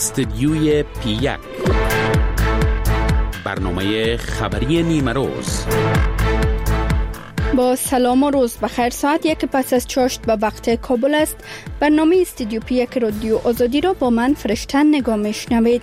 استدیوی پی1 برنامه خبری نیمه روز. با سلام و روز بخیر. ساعت 1 پس از چاشت به وقت کابل است. برنامه استدیو پی1 رادیو آزادی را با من فرشتن نگاه میشنوید.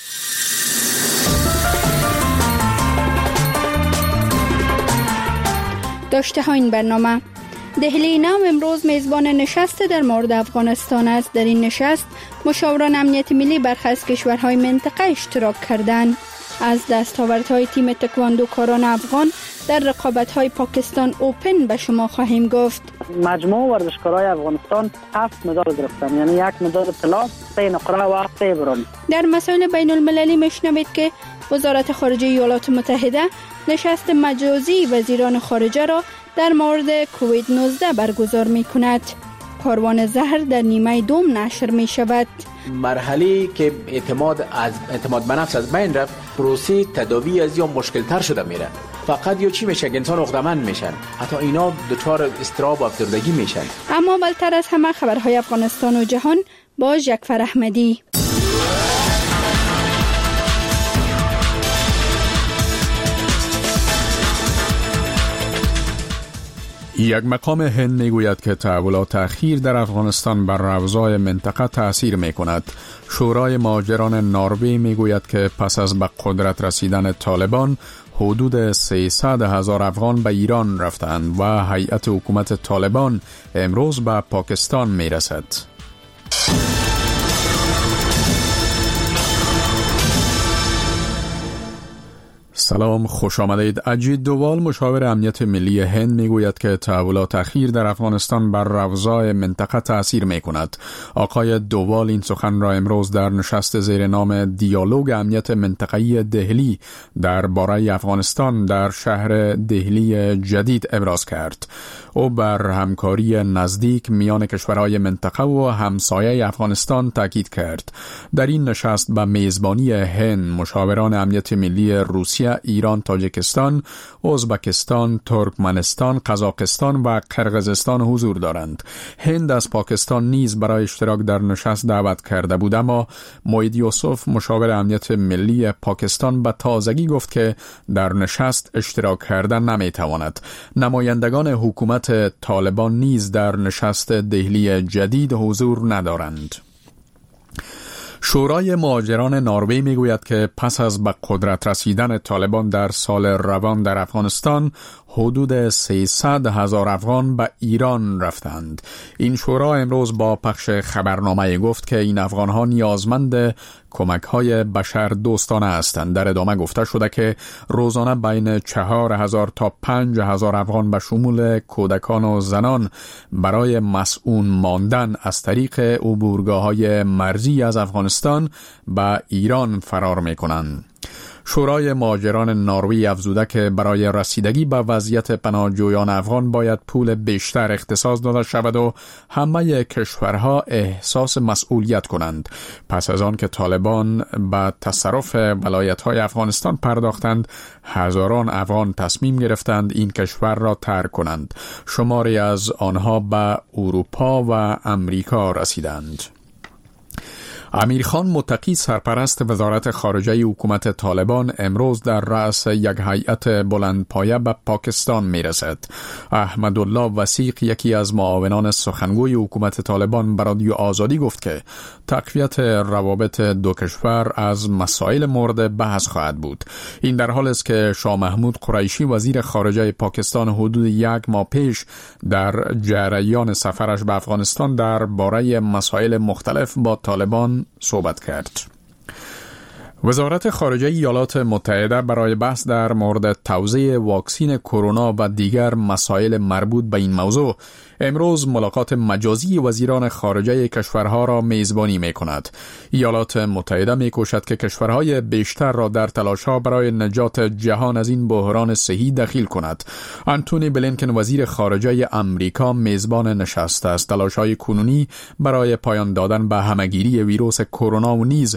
داشته ها این برنامه: دهلی نام امروز میزبان نشست در مورد افغانستان است. در این نشست مشاوران امنیت ملی برخی از کشورهای منطقه اشتراک کردند. از دستاوردهای تیم تکواندوکاران افغان در رقابت‌های پاکستان اوپن به شما خواهیم گفت. مجموع ورزشکارای افغانستان 7 مدال گرفتن، یعنی 1 مدال طلا، 3 نقره و 3 برنز. در مسائل بین المللی میشنوید که وزارت خارجه ایالات متحده نشست مجازی وزیران خارجه را در مورد کووید 19 برگزار می‌کند. کاروان زهر در نیمه دوم نشر می شود. مرحله که اعتماد به نفس از بین رفت، پروسه تداوی از یا مشکل تر شده میره. فقط یا چی میشه که انسان عقده‌مند میشن، حتی اینا دچار اضطراب و افسردگی میشن. اما بالاتر از همه خبرهای افغانستان و جهان با جعفر احمدی. یک مقام هند میگوید که تحولات اخیر در افغانستان بر اوضاع منطقه تأثیر میکند. شورای مهاجران نروژ میگوید که پس از به قدرت رسیدن طالبان حدود 300,000 افغان به ایران رفتند و هیئت حکومت طالبان امروز به پاکستان میرسد. سلام، خوش آمدید. اجید دووال مشاور امنیت ملی هند میگوید که تحولات اخیر در افغانستان بر اوضاع منطقه تأثیر میکند. آقای دووال این سخن را امروز در نشست زیر نام دیالوگ امنیت منطقه‌ای دهلی درباره افغانستان در شهر دهلی جدید ابراز کرد. او بر همکاری نزدیک میان کشورهای منطقه و همسایه افغانستان تاکید کرد. در این نشست به میزبانی هند مشاوران امنیت ملی روسیه، ایران، تاجیکستان، ازبکستان، ترکمنستان، قزاقستان و قرقیزستان حضور دارند. هند از پاکستان نیز برای اشتراک در نشست دعوت کرده بود، اما موید یوسف مشاور امنیت ملی پاکستان به تازگی گفت که در نشست اشتراک کردن نمیتواند. نمایندگان حکومت طالبان نیز در نشست دهلی جدید حضور ندارند. شورای مهاجران نروژ میگوید که پس از به قدرت رسیدن طالبان در سال روان در افغانستان حدود 300,000 افغان به ایران رفتند. این شورا امروز با پخش خبرنامه گفت که این افغانها نیازمند کمک‌های بشر دوستانه هستند. در ادامه گفته شده که روزانه بین 4,000 تا 5,000 افغان به شمول کودکان و زنان برای مسئول ماندن از طریق عبورگاه‌های مرزی از افغانستان به ایران فرار می‌کنند. شورای مهاجران نروژ افزوده که برای رسیدگی به وضعیت پناهجویان افغان باید پول بیشتر اختصاص داده شود و همه کشورها احساس مسئولیت کنند. پس از آن که طالبان به تصرف ولایت‌های افغانستان پرداختند، هزاران افغان تصمیم گرفتند این کشور را ترک کنند. شماری از آنها به اروپا و امریکا رسیدند. امیر خان متقی سرپرست وزارت خارجه حکومت طالبان امروز در رأس یک هیئت بلندپایه به پاکستان می رسد. احمدالله وثیق یکی از معاونان سخنگوی حکومت طالبان به رادیو آزادی گفت که تقویت روابط دو کشور از مسائل مورد بحث خواهد بود. این در حال است که شاه محمود قریشی وزیر خارجه پاکستان حدود 1 ماه پیش در جریان سفرش به افغانستان درباره مسائل مختلف با طالبان صحبت کرد. وزارت خارجه ایالات متحده برای بحث در مورد توزیع واکسن کرونا و دیگر مسائل مربوط به این موضوع امروز ملاقات مجازی وزیران خارجه کشورها را میزبانی می‌کند. ایالات متحده می‌کوشد که کشورهای بیشتر را در تلاش‌ها برای نجات جهان از این بحران صحی دخیل کند. آنتونی بلینکن وزیر خارجه امریکا میزبان نشست است. تلاش‌های کنونی برای پایان دادن به همه‌گیری ویروس کرونا و نیز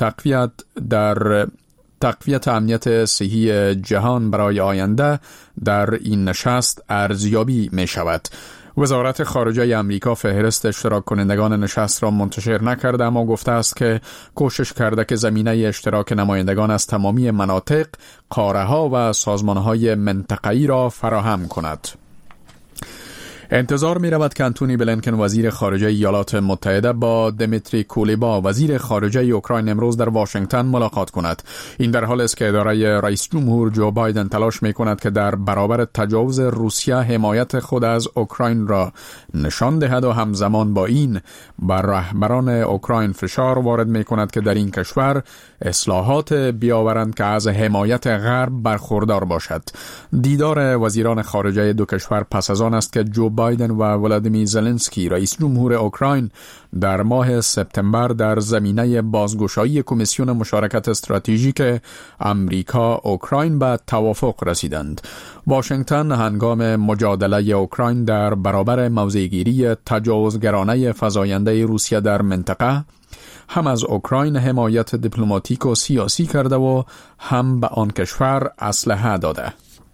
تقویت امنیت صحی جهان برای آینده در این نشست ارزیابی می شود. وزارت خارجه آمریکا فهرست اشتراک کنندگان نشست را منتشر نکرده، اما گفته است که کوشش کرده که زمینه اشتراک نمایندگان از تمامی مناطق، قاره‌ها و سازمان‌های منطقه‌ای را فراهم کند. انتظار می رود که انتونی بلینکن وزیر خارجه ایالات متحده با دمیتری کولبا وزیر خارجه اوکراین امروز در واشنگتن ملاقات کند. این در حالی است که اداره رئیس جمهور جو بایدن تلاش می کند که در برابر تجاوز روسیه حمایت خود از اوکراین را نشان دهد و همزمان با این بر رهبران اوکراین فشار وارد می کند که در این کشور اصلاحات بیاورند که از حمایت غرب برخوردار باشد. دیدار وزیران خارجه دو کشور پس از آن است که جو بایدن و ولادیمیر زلنسکی رئیس جمهور اوکراین در ماه سپتامبر در زمینه بازگشایی کمیسیون مشارکت استراتژیک امریکا اوکراین به توافق رسیدند. واشنگتن هنگام مجادله اوکراین در برابر موضع‌گیری تجاوزگرانه فزاینده روسیه در منطقه هم از اوکراین حمایت دیپلماتیک و سیاسی کرده و هم به آن کشور اسلحه داده.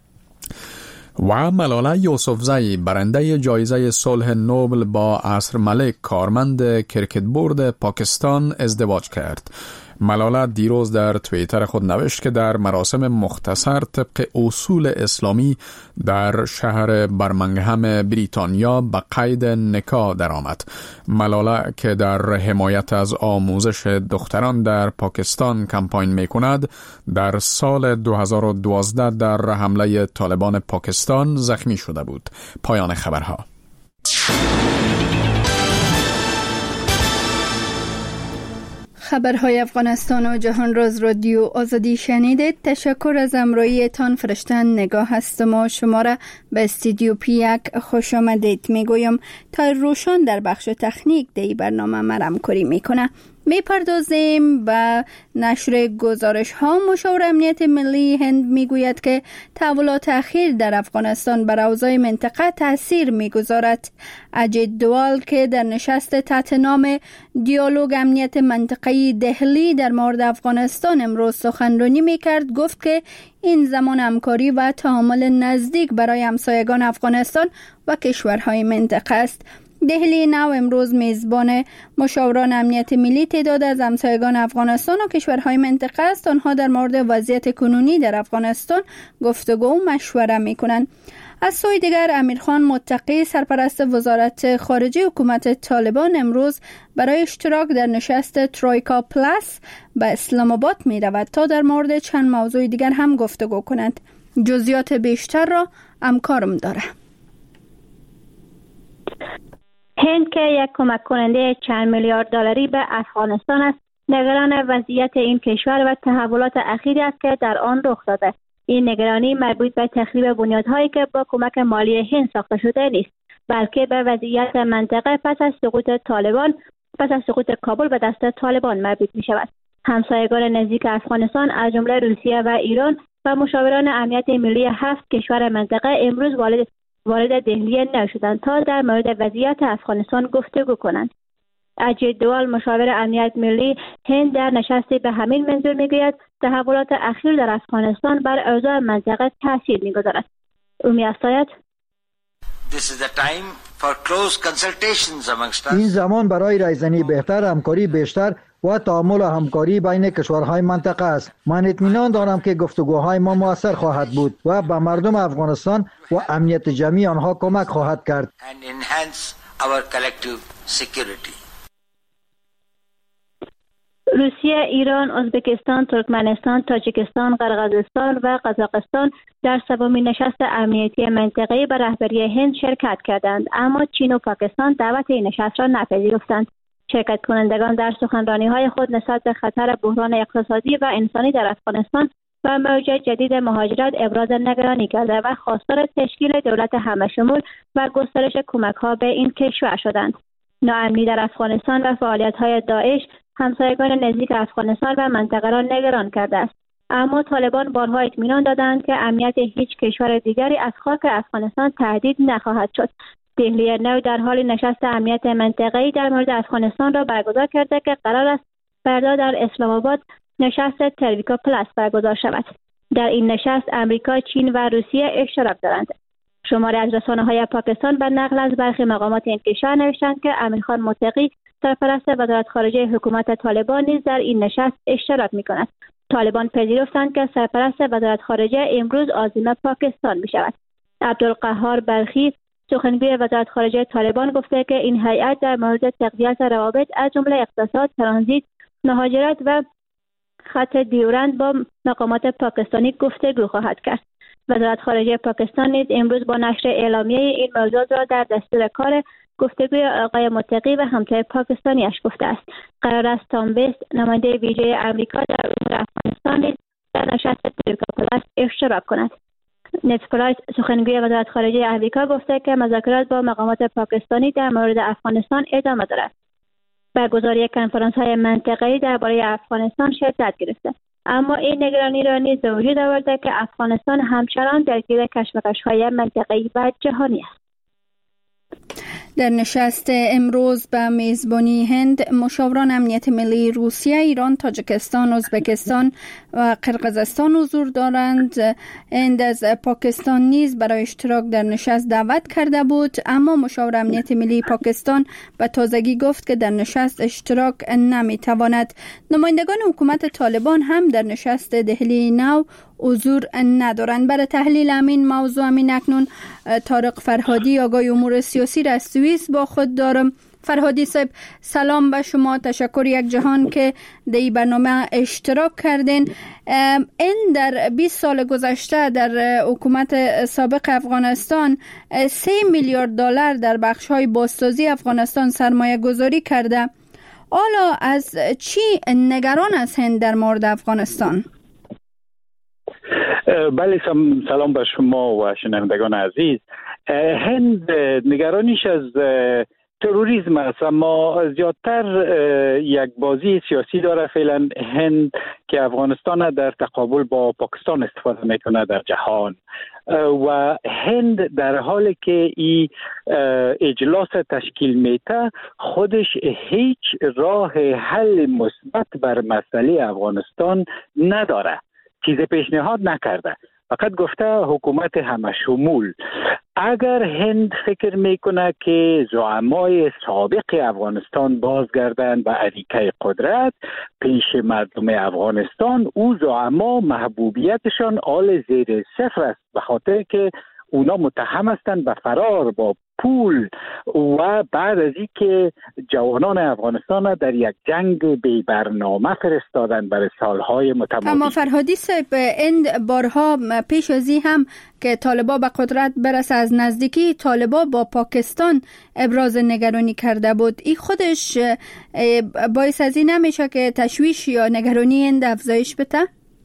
و ملاله یوسفزئی برنده جایزه صلح نوبل با عصر ملک کارمند کرکت بورد پاکستان ازدواج کرد. ملاله دیروز در توییتر خود نوشت که در مراسم مختصر طبق اصول اسلامی در شهر برمنگهم بریتانیا به قید نکاح درآمد. ملاله که در حمایت از آموزش دختران در پاکستان کمپاین می‌کند، در سال 2012 در حمله طالبان پاکستان زخمی شده بود. پایان خبرها. خبرهای افغانستان و جهان را از رادیو آزادی شنیدید. تشکر از همراهی تان. فرشتن نگاه هستم و شما را به استودیو P1 خوش آمدید میگویم. تا روشان در بخش تکنیک دی برنامه مرم کاری میکنه. میپردازیم به نشر گزارش ها. مشاور امنیت ملی هند میگوید که تحولات اخیر در افغانستان بر اوضاع منطقه تاثیر میگذارد. اجیت دوال که در نشست تحت نام دیالوگ امنیت منطقه‌ای دهلی در مورد افغانستان امروز سخنرانی میکرد، گفت که این زمان همکاری و تعامل نزدیک برای همسایگان افغانستان و کشورهای منطقه است. دهلی نو امروز میزبان مشاوران امنیت ملی تعداد از همسایگان افغانستان و کشورهای منطقه است. آنها در مورد وضعیت کنونی در افغانستان گفتگو و مشوره میکنند. از سوی دیگر امیرخان متقی سرپرست وزارت خارجه حکومت طالبان امروز برای اشتراک در نشست ترویکا پلاس به اسلام آباد می رود تا در مورد چند موضوع دیگر هم گفتگو کند. جزئیات بیشتر را همکارم داره. هند که یک کمک کننده چند میلیارد دلاری به افغانستان است، نگران وضعیت این کشور و تحولات اخیری است که در آن رخ داده. این نگرانی مربوط به تخریب بنیادهایی که با کمک مالی هند ساخته شده نیست، بلکه به وضعیت منطقه پس از سقوط کابل به دست طالبان مربوط می شود. همسایگان نزدیک افغانستان از جمله روسیه و ایران و مشاوران امنیت ملی 7 کشور منطقه امروز وارد دهلی نشدند تا در مورد وضعیت افغانستان گفتگو کنند. اجیت دوال مشاور امنیت ملی هند در نشستی به همین منظور میگوید تحولات اخیر در افغانستان بر اوضاع منطقه تاثیر میگذارد. او می‌افزاید این زمان برای رایزنی بهتر، همکاری بیشتر و تعامل و همکاری بین کشورهای منطقه است. من اطمینان دارم که گفتگوهای ما مؤثر خواهد بود و به مردم افغانستان و امنیت جمعی آنها کمک خواهد کرد. روسیه، ایران، ازبکستان، ترکمنستان، تاجیکستان، قرقیزستان و قزاقستان در سومین نشست امنیتی منطقه‌ای به رهبری هند شرکت کردند، اما چین و پاکستان دعوت این نشست را نپذیرفتند. شرکت کنندگان در سخنرانی‌های خود نسبت به خطر بحران اقتصادی و انسانی در افغانستان و موج جدید مهاجرت ابراز نگرانی کرده و خواستار تشکیل دولت همه‌شمول و گسترش کمک‌ها به این کشور شدند. ناامنی در افغانستان و فعالیت‌های داعش همسایگان نزدیک افغانستان و منطقه را نگران کرده است، اما طالبان بارها اطمینان دادند که امنیت هیچ کشور دیگری از خاک افغانستان تهدید نخواهد شد. دهلی نو در حال نشست امنیت منطقه‌ای در مورد افغانستان را برگزار کرده که قرار است فردا در اسلام آباد نشست ترویکا پلاس برگزار شود. در این نشست امریکا، چین و روسیه اشتراک دارند. شماری از رسانه‌های پاکستان به نقل از برخی مقامات این کشور نوشتند که امیرخان متقی سرپرست وزارت خارجه حکومت طالبان نیز در این نشست اشتراک می‌کند. طالبان پذیرفتند که سرپرست وزارت خارجه امروز عازم پاکستان می‌شود. عبدالقهار بلخی سخنگوی وزارت خارجه طالبان گفته که این هیئت در مورد تقویت روابط از جمله اقتصاد، ترانزیت، مهاجرت و خط دیورند با مقامات پاکستانی گفتگو خواهد کرد. وزارت خارجه پاکستان نیز امروز با نشر اعلامیه این موضوع را در دستور کار گفتگوی آقای متقی و همتای پاکستانیش گفته است. قرار است تام بیست نماینده ویژه آمریکا در امور افغانستان نیز در نشست تلگراف پلاس اشتراک کند. نت پرایس سخنگوی وزارت خارجه آمریکا گفته که مذاکرات با مقامات پاکستانی در مورد افغانستان ادامه دارد. برگزاری کنفرانس‌های منطقه‌ای درباره افغانستان شدت گرفته، اما این نگرانی را نیز به وجود آورده که افغانستان همچنان درگیر کشمکش‌های منطقه‌ای و جهانی است. در نشست امروز به میزبانی هند، مشاوران امنیت ملی روسیه، ایران، تاجیکستان، ازبکستان و قرقیزستان حضور دارند. هند از پاکستان نیز برای اشتراک در نشست دعوت کرده بود، اما مشاور امنیت ملی پاکستان به تازگی گفت که در نشست اشتراک نمیتواند. نمایندگان حکومت طالبان هم در نشست دهلی نو حضور ندارند. برای تحلیل همین موضوع اکنون طارق فرهادی آگاه امور سیاسی را از سوئیس با خود دارم. فرهادی صاحب سلام به شما، تشکر یک جهان که در این برنامه اشتراک کردین. این در 20 سال گذشته در حکومت سابق افغانستان 3 میلیارد دلار در بخش‌های بازسازی افغانستان سرمایه گذاری کرده. حالا از چی نگران است هند در مورد افغانستان؟ بله، سلام به شما و شنوندگان عزیز. هند نگرانیش از تروریسم است، اما زیادتر یک بازی سیاسی داره فعلا هند که افغانستان در تقابل با پاکستان استفاده میکنه در جهان و هند در حالی که این اجلاس تشکیل میته خودش هیچ راه حل مثبت بر مسئله افغانستان نداره، چیز پیشنهاد نکرده، فقط گفته حکومت همه شمول. اگر هند فکر میکنه که زعمای سابق افغانستان بازگردند به اریکه قدرت پیش مردم افغانستان، او زعما محبوبیتشان آل زیر صفر است، به خاطر که اونا متهم هستند به فرار با پول و بعد از این که جوانان افغانستان در یک جنگ بی برنامه فرستادن برای سالهای متمادی. اما فرهادی صاحب، این بارها پیش از این هم که طالبان به قدرت برسه از نزدیکی طالبان با پاکستان ابراز نگرانی کرده بود. این خودش باعث از این نمیشه که تشویش یا نگرانی این افزایش بده؟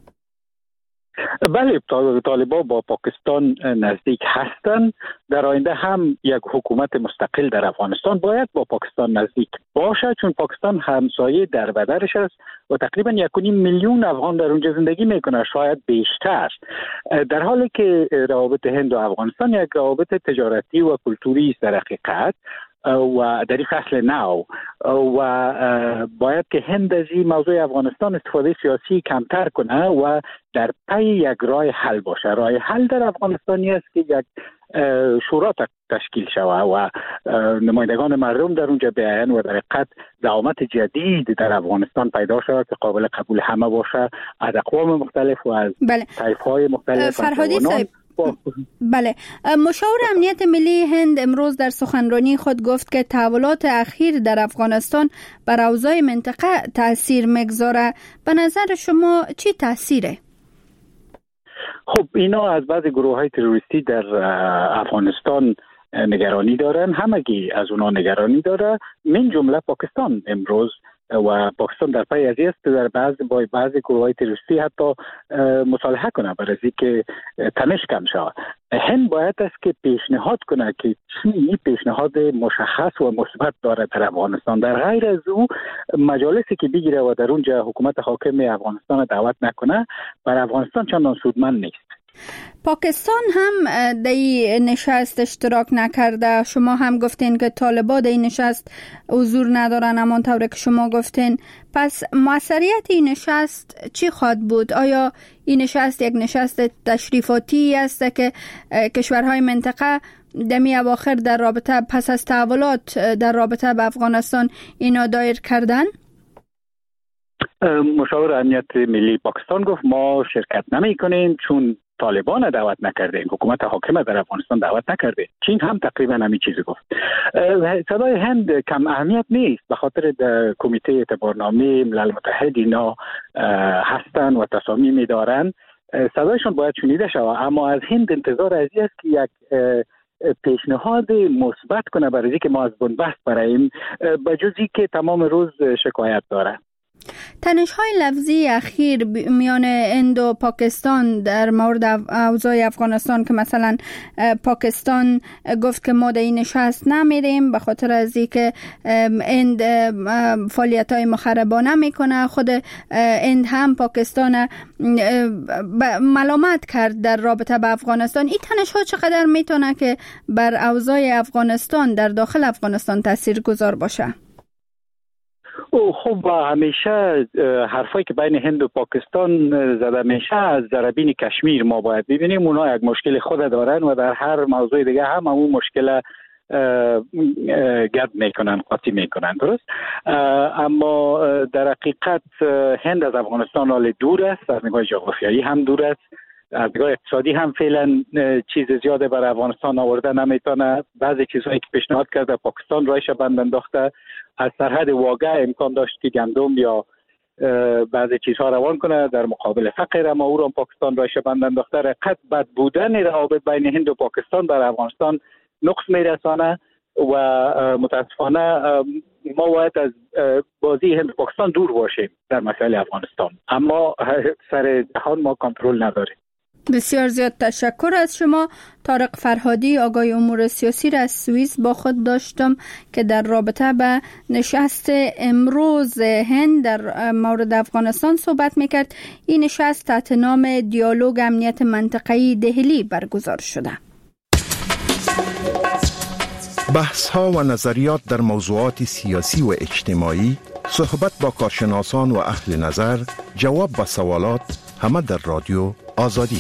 بله، طالبان با پاکستان نزدیک هستند. در آینده هم یک حکومت مستقل در افغانستان باید با پاکستان نزدیک باشه، چون پاکستان همسایه در بدرش است و تقریبا 1.5 میلیون افغان در اونجا زندگی میکنه، شاید بیشتر. در حالی که روابط هند و افغانستان یک روابط تجارتی و کلتوری است در حقیقت و در این فصل نو و باید که هند از این موضوع افغانستان استفاده سیاسی کمتر کنه و در پی یک راه حل باشه. راه حل در افغانستانی است که یک شورا تشکیل شود و نمایندگان مردم در اونجا بیاین و در حقیقت زعامت جدید در افغانستان پیدا شود که قابل قبول همه باشه، از اقوام مختلف و از طایف‌های مختلف. فرهادی صاحب، بله، مشاور امنیت ملی هند امروز در سخنرانی خود گفت که تحولات اخیر در افغانستان بر اوضاع منطقه تأثیر میگذاره. به نظر شما چی تأثیره؟ خب اینا از بعضی گروه‌های تروریستی در افغانستان نگرانی دارن، همگی از اونا نگرانی داره، من جمله پاکستان امروز و پاکستان در پی از است در بعضی گروه‌های تروریستی حتی مصالحه کنه برای اینکه تنش کم شود. هند باید است که پیشنهاد کنه که چی پیشنهاد مشخص و مثبت داره در افغانستان، در غیر از او مجالسی که بگیره و در اونجا حکومت حاکم افغانستان دعوت نکنه بر افغانستان چندان سودمند نیست. پاکستان هم در این نشست اشتراک نکرده. شما هم گفتین که طالبان در این نشست حضور ندارن همان طور که شما گفتین. پس موثریت این نشست چی خواهد بود؟ آیا این نشست یک نشست تشریفاتی است که کشورهای منطقه دمی اواخر در رابطه پس از تحولات در رابطه با افغانستان اینا دایر کردن؟ مشاور امنیت ملی پاکستان گفت ما شرکت نمی کنیم چون طالبان دعوت نکرده، حکومت حاکمه در افغانستان دعوت نکرده. چین هم تقریبا همین چیزی گفت. صدای هند کم اهمیت نیست، به خاطر کمیته اعتبارنامه ملل متحد اینا هستن و تصامیم دارن، صدایشون باید شنیده شود. اما از هند انتظار از است که یک پیشنهاد مثبت کنه برای اینکه ما از بنبست براییم، بجزی که تمام روز شکایت داره. تنش‌های لفظی اخیر میان هند و پاکستان در مورد اوضاع افغانستان که مثلا پاکستان گفت که ما در این نشست نمیریم به خاطر از اینکه هند فعالیت‌های مخربانه میکنه، خود هند هم پاکستان ملامت کرد در رابطه با افغانستان. این تنش‌ها چقدر میتونه که بر اوضاع افغانستان در داخل افغانستان تاثیرگذار باشه؟ خب همیشه حرفایی که بین هند و پاکستان زده میشه از ذربین کشمیر ما باید ببینیم. اونا یک مشکل خود دارن و در هر موضوع دیگه هم اون مشکل گرد میکنن، قاطی میکنن، درست؟ اما در حقیقت هند از افغانستان حال دور است، از نگاه جغرافیایی هم دور است، از نگاه اقتصادی هم فعلا چیز زیاده برای افغانستان آورده نمیتونه. بعضی چیزهایی که پیشنهاد کرده پاکستان رایش بند انداخته، از سرحد واقع امکان داشت که گندم یا بعضی چیزها روان کنه در مقابل فقر، اما او را پاکستان رایش بند انداخته. رقت بد بودن روابط بین هند و پاکستان بر افغانستان نقص میرسانه و متاسفانه ما باید از بازی هند و پاکستان دور باشیم در مسئله افغانستان، اما سر جهان ما کنترل نداریم. بسیار زیاد تشکر از شما. طارق فرهادی، آگاه امور سیاسی را از سوئیس با خود داشتم که در رابطه به نشست امروز هند در مورد افغانستان صحبت میکرد. این نشست تحت نام دیالوگ امنیت منطقه‌ای دهلی برگزار شده. بحث ها و نظریات در موضوعات سیاسی و اجتماعی، صحبت با کارشناسان و اهل نظر، جواب به سوالات، همه در رادیو آزادی.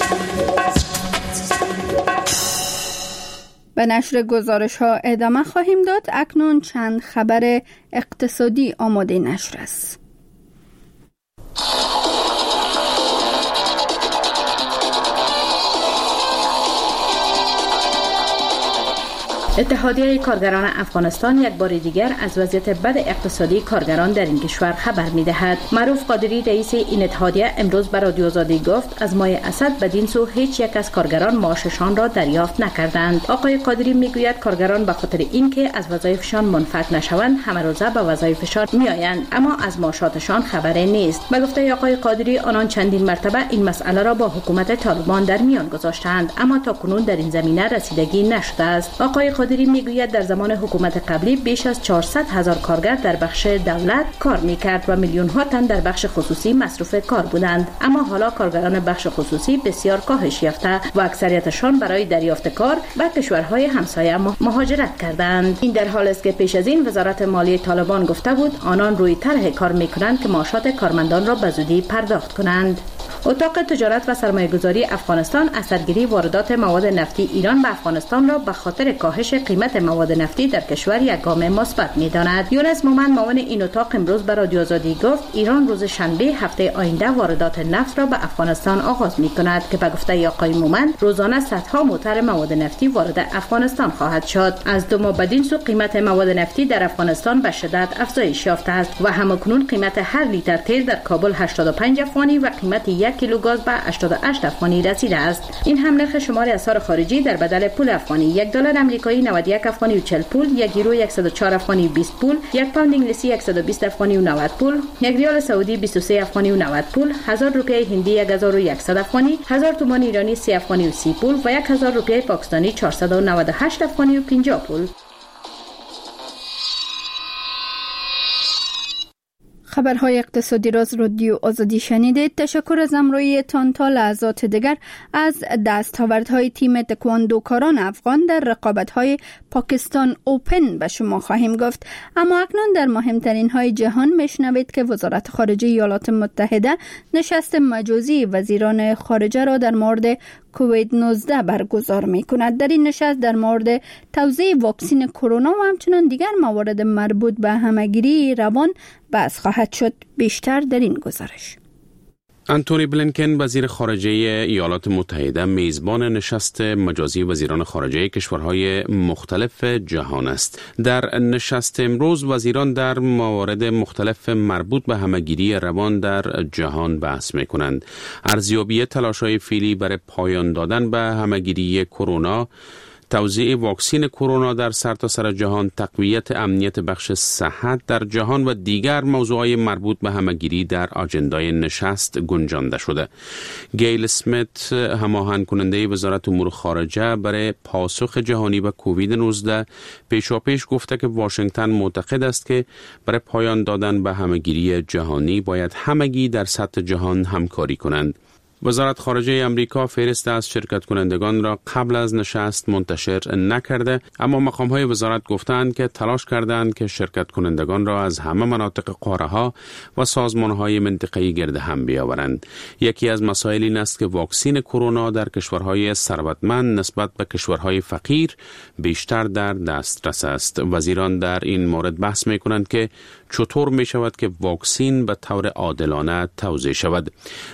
به نشر گزارش ها ادامه خواهیم داد. اکنون چند خبر اقتصادی آماده نشر است. اتحادیه کارگران افغانستان یک بار دیگر از وضعیت بد اقتصادی کارگران در این کشور خبر می‌دهد. معروف قادری رئیس این اتحادیه امروز به رادیو آزادی گفت از ماه اسد بدین سو هیچ یک از کارگران معاششان را دریافت نکردند. آقای قادری میگوید کارگران به خاطر اینکه از وظایفشان منفعت نشوند همه روزه به وظایفشان میآیند اما از معاشاتشان خبری نیست. به گفته آقای قادری آنان چندین مرتبه این مسئله را با حکومت طالبان در میان گذاشتند اما تاکنون در این زمینه رسیدگی نشده است. آقای قادری میگوید در زمان حکومت قبلی بیش از 400,000 کارگر در بخش دولت کار میکرد و میلیون ها تن در بخش خصوصی مصروف کار بودند، اما حالا کارگران بخش خصوصی بسیار کاهش یافته و اکثریتشان برای دریافت کار به کشورهای همسایه مهاجرت کردند. این در حالی است که پیش از این وزارت مالی طالبان گفته بود آنان روی طرح کار میکنند که معاشات کارمندان را به زودی پرداخت کنند. اتاق تجارت و سرمایه‌گذاری افغانستان اثرگیری واردات مواد نفتی ایران به افغانستان را به خاطر کاهش قیمت مواد نفتی در کشور یک گام مثبت می‌داند. یونس مومن معاون این اتاق امروز به رادیو آزادی گفت ایران روز شنبه هفته آینده واردات نفت را به افغانستان آغاز می‌کند که به گفته آقای مومن روزانه صدها موتر مواد نفتی وارد افغانستان خواهد شد. از 2 ماه بدین سو قیمت مواد نفتی در افغانستان به شدت افزایش یافته است و همکنون قیمت هر لیتر تیل در کابل 85 افغانی و قیمت 1 کیلو گاز به 88 افغانی رسیده است. این هم نرخ شمار اسعار خارجی در بدل پول افغانی: $1 آمریکایی 91 افغانی و 40 پول، 1 یورو 104 افغانی و 20 پول، 1 پوند انگلیسی 120 افغانی و 90 پول، 1 ریال سعودی 23 افغانی و 90 پول، 1000 روپیه هندی 1100 افغانی، 1000 تومان ایرانی 30 افغانی و 30 پول و 1000 روپیه پاکستانی 498 افغانی و 50 پول. خبرهای اقتصادی را از رادیو آزادی شنیدید. تشکر از همراهیتان. تا لحظات دیگر از دستاوردهای تیم تکواندوکاران افغان در رقابت‌های پاکستان اوپن به شما خواهیم گفت. اما اکنون در مهمترین های جهان میشنوید که وزارت خارجه ایالات متحده نشست مجازی وزیران خارجه را در مورد کووید 19 برگزار می‌کند. در این نشست در مورد توزیع واکسن کرونا و همچنین دیگر موارد مربوط به همه‌گیری روان بحث خواهد شد. بیشتر در این گزارش. انتونی بلینکن وزیر خارجه ایالات متحده میزبان نشست مجازی وزیران خارجه کشورهای مختلف جهان است. در نشست امروز وزیران در موارد مختلف مربوط به همه‌گیری روان در جهان بحث می‌کنند. ارزیابی تلاش‌های فعلی برای پایان دادن به همه‌گیری کرونا، توزیع واکسن کرونا در سرتاسر جهان، تقویت امنیت بخش صحت در جهان و دیگر موضوعات مربوط به همه‌گیری در آجندای نشست گنجانده شده. گیل اسمیت، هماهنگ کننده وزارت امور خارجه برای پاسخ جهانی به کووید 19، پیشاپیش گفته که واشنگتن معتقد است که برای پایان دادن به همه‌گیری جهانی باید همگی در سطح جهان همکاری کنند. وزارت خارجه امریکا فهرست از شرکت کنندگان را قبل از نشست منتشر نکرده، اما مقام‌های وزارت گفتند که تلاش کردند که شرکت کنندگان را از همه مناطق قاره‌ها و سازمان‌های منطقه‌ای گرد هم بیاورند. یکی از مسائل این است که واکسن کرونا در کشورهای ثروتمند نسبت به کشورهای فقیر بیشتر در دسترس است. وزیران در این مورد بحث می‌کنند که چطور می‌شود که واکسن به طور عادلانه توزیع شود.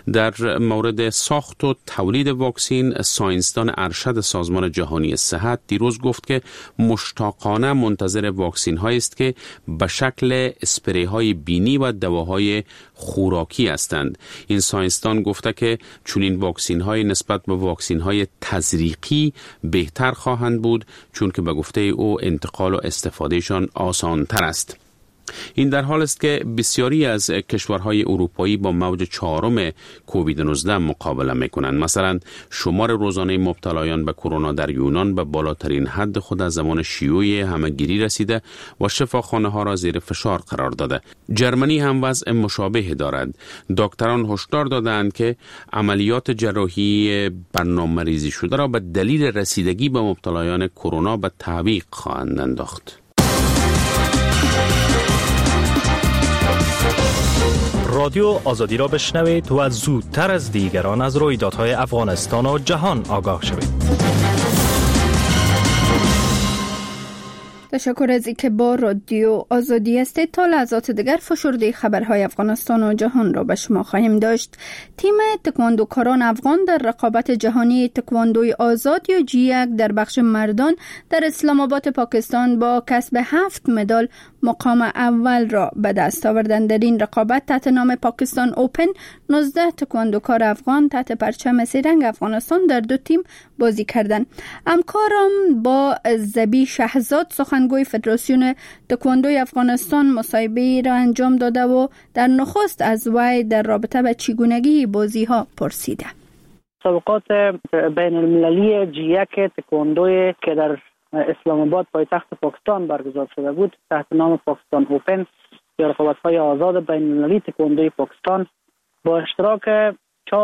در مورد ساخت و تولید واکسن، ساینسدان ارشد سازمان جهانی صحت دیروز گفت که مشتاقانه منتظر واکسن هایی است که به شکل اسپری های بینی و دواهای خوراکی هستند. این ساینسدان گفته که چنین واکسن های نسبت به واکسن های تزریقی بهتر خواهند بود، چون که به گفته او انتقال و استفادهشان آسان تر است. این در حال است که بسیاری از کشورهای اروپایی با موج 4 کووید 19 مقابله می‌کنند. مثلا شمار روزانه مبتلایان به کرونا در یونان به بالاترین حد خود از زمان شیوع همه‌گیری رسیده و شفاخانه‌ها را زیر فشار قرار داده. جرمنی هم وضع مشابه دارد. دکتران هشدار دادند که عملیات جراحی برنامه‌ریزی شده را به دلیل رسیدگی به مبتلایان کرونا به تعویق خواهند انداخت. رادیو آزادی را بشنوید و زودتر از دیگران از رویدادهای افغانستان و جهان آگاه شوید. تشکر از اینکه با رادیو آزادی هستید. تا لحظات دیگر فشرده خبرهای افغانستان و جهان را به شما خواهیم داشت. تیم تکواندوکاران افغان در رقابت جهانی تکواندوی آزاد یا G1 در بخش مردان در اسلام آباد پاکستان با کسب 7 مدال مقام اول را به دست آوردند. در این رقابت تحت نام پاکستان اوپن 19 تکواندوکار افغان تحت پرچم سه‌رنگ افغانستان در 2 تیم بازی کردند. همکارم با زبی شهزاد سخنگوی فدراسیون تکواندوی افغانستان مصاحبه را انجام داده و در نخست از وی در رابطه به چگونگی بازی ها پرسیده. مسابقات بین المللی G1 تکواندوی که در اسلام آباد پایتخت پاکستان برگزار شده بود تحت نام پاکستان اوپن یا رقابت‌های آزاد بین المللی تکواندوی پاکستان با اشتراک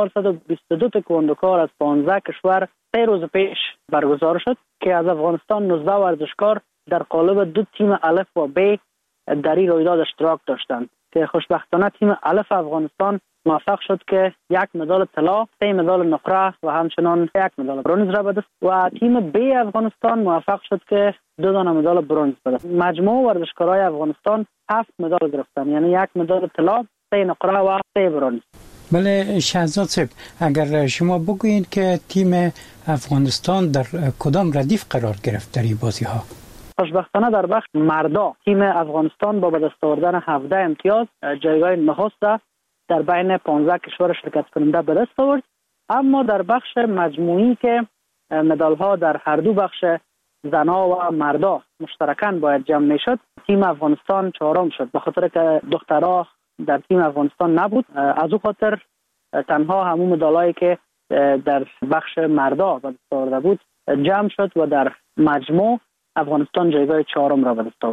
422 تکواندوکار از 15 کشور 3 روز پیش برگزار شد که از افغانستان 19 ورزشکار در قالب 2 تیم الف و ب در این رویداد اشتراک داشتند که خوشبختانه تیم الف افغانستان موفق شد که 1 مدال طلا، 3 مدال نقره و همچنان 1 مدال برنز را به دست و تیم ب افغانستان موفق شد که 2 دانه مدال برنز به دست. مجموع ورزشکارای افغانستان 7 مدال گرفتند، یعنی 1 مدال طلا، 3 نقره و 3 برنز. بله شهزاد صاحب، اگر شما بگویید که تیم افغانستان در کدام ردیف قرار گرفت در این بازی ها؟ خوشبختانه در بخش مردا تیم افغانستان با به دست آوردن 17 امتیاز جایگاه نخست در بین 15 کشور شرکت کننده به دست آورد. اما در بخش مجموعی که مدال ها در هر دو بخش زنا و مردا مشترکاً باید جمع میشد، تیم افغانستان 4م شد به خاطر که دخترها در تیم افغانستان نبود. از او خاطر تنها همون مدالایی که در بخش مردا به دست آورده بود جمع شد و در مجموع افغانستان جایگاه 4م را به دست آورد.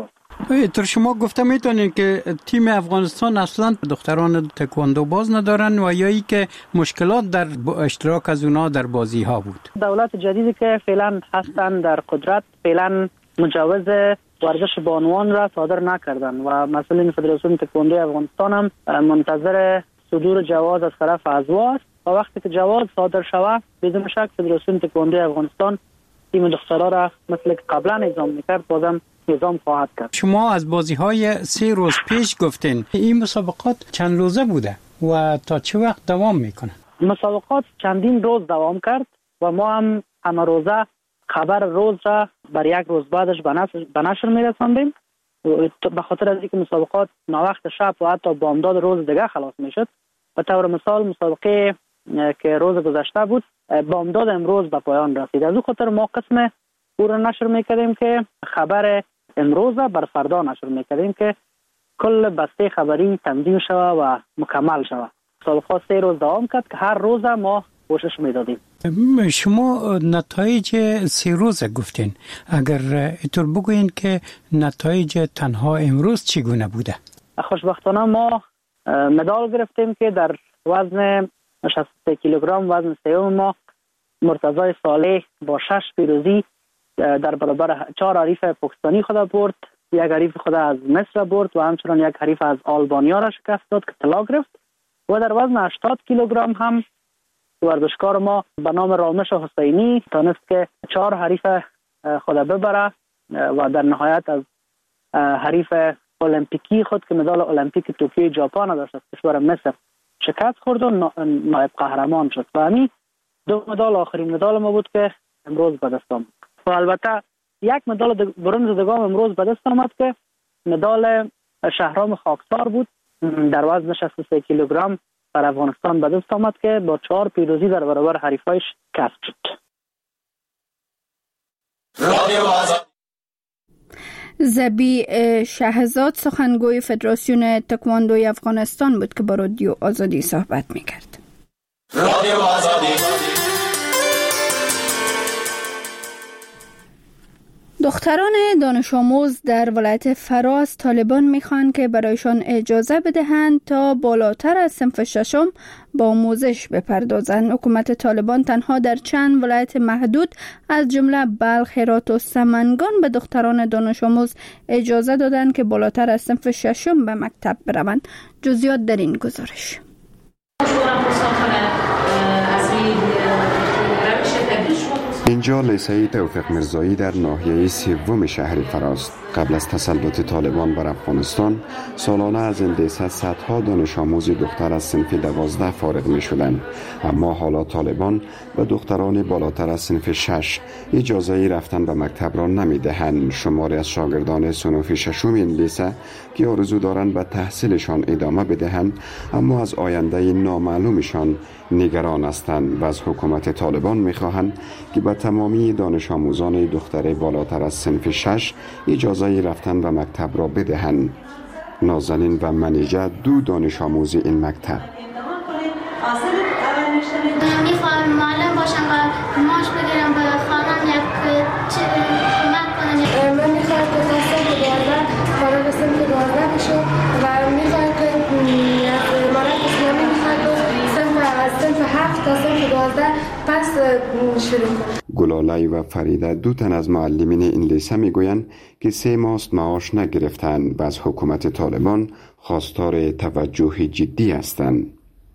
تو شما گفته میتونین که تیم افغانستان اصلا دختران تکواندو باز ندارن و یا ای که مشکلات در اشتراک از اونا در بازی ها بود؟ دولت جدیدی که فعلا هستن در قدرت فعلا مجوز ورزش بانوان را صادر نکردن و مسئولین فدراسیون تکواندو افغانستان هم منتظر صدور جواز از طرف ازوا است و وقتی که جواز صادر شود بدون شک فدراسیون تکواندو افغانستان تیم دخترها را مثل که قبلا نظام میکرد بازم نظام خواهد کرد. شما از بازی‌های 3 روز پیش گفتین این مسابقات چند روزه بوده و تا چه وقت دوام میکنه؟ مسابقات چندین روز دوام کرد و ما هم همه روزه خبر روز را بر یک روز بعدش به نشر میرساندیم به خاطر از اینکه مسابقات وقت شب و حتی بامداد روز دیگه خلاص میشد. به طور مثال مسابقه که روز گذشته بود بامداد امروز به پایان رسید. از اون خاطر ما قسم او را نشر میکردیم که خبر امروز بر فردا نشر میکردیم که کل بسته خبری تنظیم شوه و مکمل شوه. مسابقات 3 روز دوام کرد که هر روز ما کوشش میدادیم. شما نتایج 3 روزه گفتین، اگر اینطور بگوین که نتایج تنها امروز چگونه بوده؟ خوشبختانه ما مدال گرفتیم که در وزن 63 کیلوگرم وزن سیوم ما مرتضی صالح با 6 پیروزی در برابر 4 حریف پاکستانی خود برد، یک حریف خود از مصر برد و همچنان یک حریف از آلبانیا را شکست داد که طلا گرفت. و در وزن 80 کیلوگرم هم ورزشکار ما به نام رامش حسینی تانست که 4 حریف خود ببره و در نهایت از حریف المپیکی خود که مدال المپیک توکیو ژاپن داشت از کشور مصر شکست خورد و نایب قهرمان شد و همین 2 مدال آخرین مدال ما بود که امروز به دست آمد. و البته یک مدال برنز دیگه امروز به دست آمد که مدال شهرام خاکسار بود در وزن 63 کیلوگرم در افغانستان به دست آمد که با 4 پیروزی در برابر حریفایش کسب شد. زبی شهزاد سخنگوی فدراسیون تکواندوی افغانستان بود که با رادیو آزادی صحبت میکرد. رادیو آزادی. دختران دانش آموز در ولایت فراز طالبان میخوان که برایشان اجازه بدهند تا بالاتر از صنف 6 با آموزش بپردازند. حکومت طالبان تنها در چند ولایت محدود از جمله بلخ، هرات و سمنگان به دختران دانش آموز اجازه دادند که بالاتر از صنف 6 به مکتب بروند. جزئیات در این گزارش. اینجا لیسه توفیق میرزایی در ناحیه 3 شهر فراز. قبل از تسلط طالبان بر افغانستان سالانه از این لیسه صدها دانش آموز دختر از صنف 12 فارغ می شدند، اما حالا طالبان به دختران بالاتر از صنف 6 اجازه رفتن به مکتب را نمی دهند. شماری از شاگردان صنف 6 این لیسه که آرزو دارند به تحصیلشان ادامه بدهند اما از آینده نامعلومشان نگران هستند و از حکومت طالبان می خواهند که به تمامی دانش آموزان دختر بالاتر از صنف 6 اجازه رفتن به مکتب را بدهند. نازنین و منیجه 2 دانش آموز این مکتب. میخوام معلم باشم و معاش بگیرم به خانم یک کمک کنم. من میخوام که تا صنف 12 فارغ صنف 12 بشم و میخوام که مالک اسلامی میخوام که از صنف 7 تا صنف 12 پس شروع کنم. گلاله و فریده 2 تن از معلمین این لیسه میگویند که 3 ماه معاش نگرفتند و از حکومت طالبان خواستار توجه جدی هستند.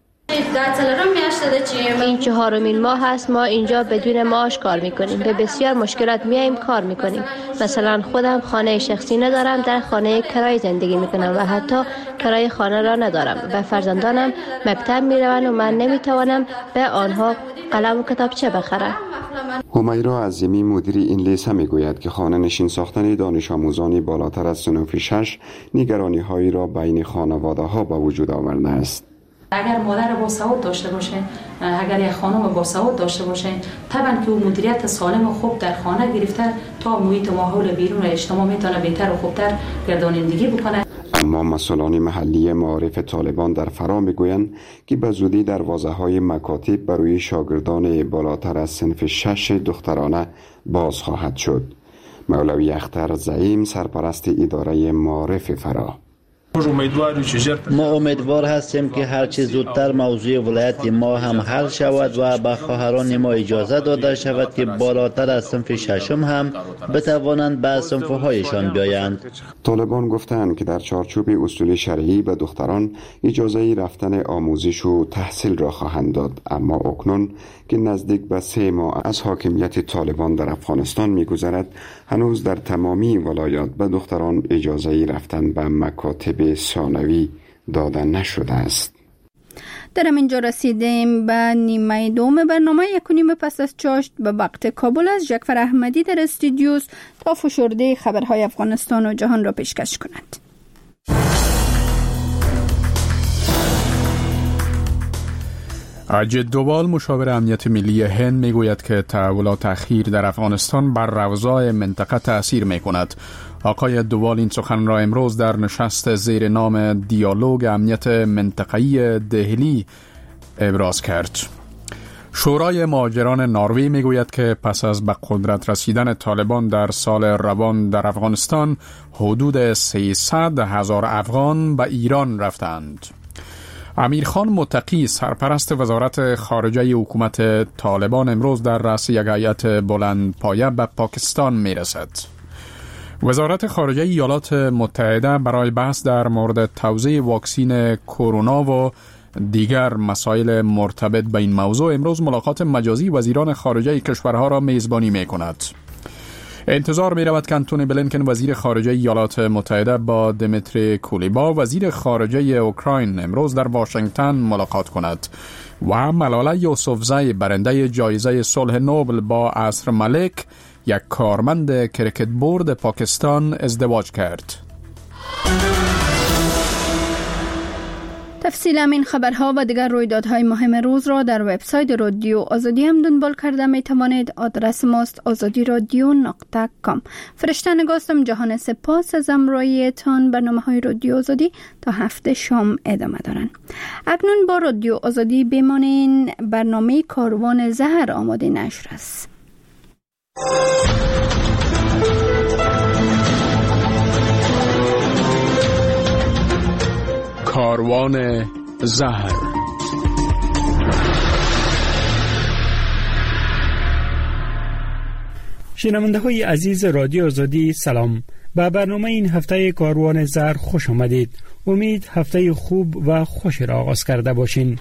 این 4مین ماه است ما اینجا بدون معاش کار میکنیم. به بسیار مشکلات میایم کار میکنیم. مثلا خودم خانه شخصی ندارم، در خانه کرایه زندگی میکنم و حتی کرایه خانه را ندارم و فرزندانم مکتب میروند و من نمیتوانم به آنها قلم و کتابچه بخرم. همیرا عظیمی مدیر این لیسه میگوید که خانه نشین ساختن دانش آموزان بالاتر از صنف 6 نگرانی هایی را بین خانواده ها به وجود آورده است. اگر مادر با سواد داشته باشه، اگر یک خانم با سواد داشته باشه، طبعا که او مدیریت سالم و خوب در خانه گرفته تا محیط و ماحول بیرون اجتماع میتونه بهتر و خوبتر گردانندگی بکنه. اما مسئولان محلی معارف طالبان در فرا میگویند که به زودی دروازه‌های مکاتب برای شاگردان بالاتر از صنف 6 دخترانه باز خواهد شد. مولوی اختر زعیم سرپرست اداره معارف فرا: ما امیدوار هستیم که هرچی زودتر موضوع ولایت ما هم حل شود و به خواهران ما اجازه داده شود که بالاتر از صنف ششم هم بتوانند به صنف‌هایشان بیایند. طالبان گفتند که در چارچوب اصول شرعی به دختران اجازه رفتن آموزش و تحصیل را خواهند داد، اما اکنون که نزدیک به 3 ماه از حاکمیت طالبان در افغانستان می‌گذرد، هنوز در تمامی ولایات به دختران اجازه رفتن به مکاتب ثانوی داده نشده است. در اینجا رسیدیم به نیمه دوم برنامه. 1:30 پس از چاشت به وقت کابل از جعفر احمدی در استودیوس تا فشرده خبرهای افغانستان و جهان را پیشکش کند. اجد دوال مشاور امنیت ملی هند میگوید که تحولات اخیر در افغانستان بر اوضاع منطقه تأثیر میکند. آقای دوال این سخن را امروز در نشست زیر نام دیالوگ امنیت منطقه‌ای دهلی ابراز کرد. شورای مهاجران نروژ میگوید که پس از به قدرت رسیدن طالبان در سال روان در افغانستان حدود 300,000 افغان به ایران رفتند. امیرخان متقی سرپرست وزارت خارجه حکومت طالبان امروز در رأس یک هیئت بلندپایه به پاکستان میرسد. وزارت خارجه ایالات متحده برای بحث در مورد توزیع واکسین کرونا و دیگر مسائل مرتبط به این موضوع امروز ملاقات مجازی وزیران خارجه کشورها را میزبانی میکند. انتظار می رود که انتونی بلینکن وزیر خارجه ایالات متحده با دمیتری کولیبا وزیر خارجه اوکراین امروز در واشنگتن ملاقات کند و ملاله یوسفزی برنده جایزه صلح نوبل با عصر ملک یک کارمند کرکت بورد پاکستان ازدواج کرد. تفصیل این خبرها و دیگر رویدادهای مهم روز را در وبسایت رادیو آزادی هم دنبال کرده می توانید. آدرس ماست azadiradio.com. فرشته نگاستم. جهان سپاس از همراهیتان. برنامه‌های رادیو آزادی تا هفته شام ادامه دارند. اکنون با رادیو آزادی بمانین. برنامه کاروان زهر آماده نشر است. کاروان زهر. شنونده های عزیز رادیو آزادی سلام. به برنامه این هفته کاروان زهر خوش آمدید. امید هفته خوب و خوش را آغاز کرده باشین.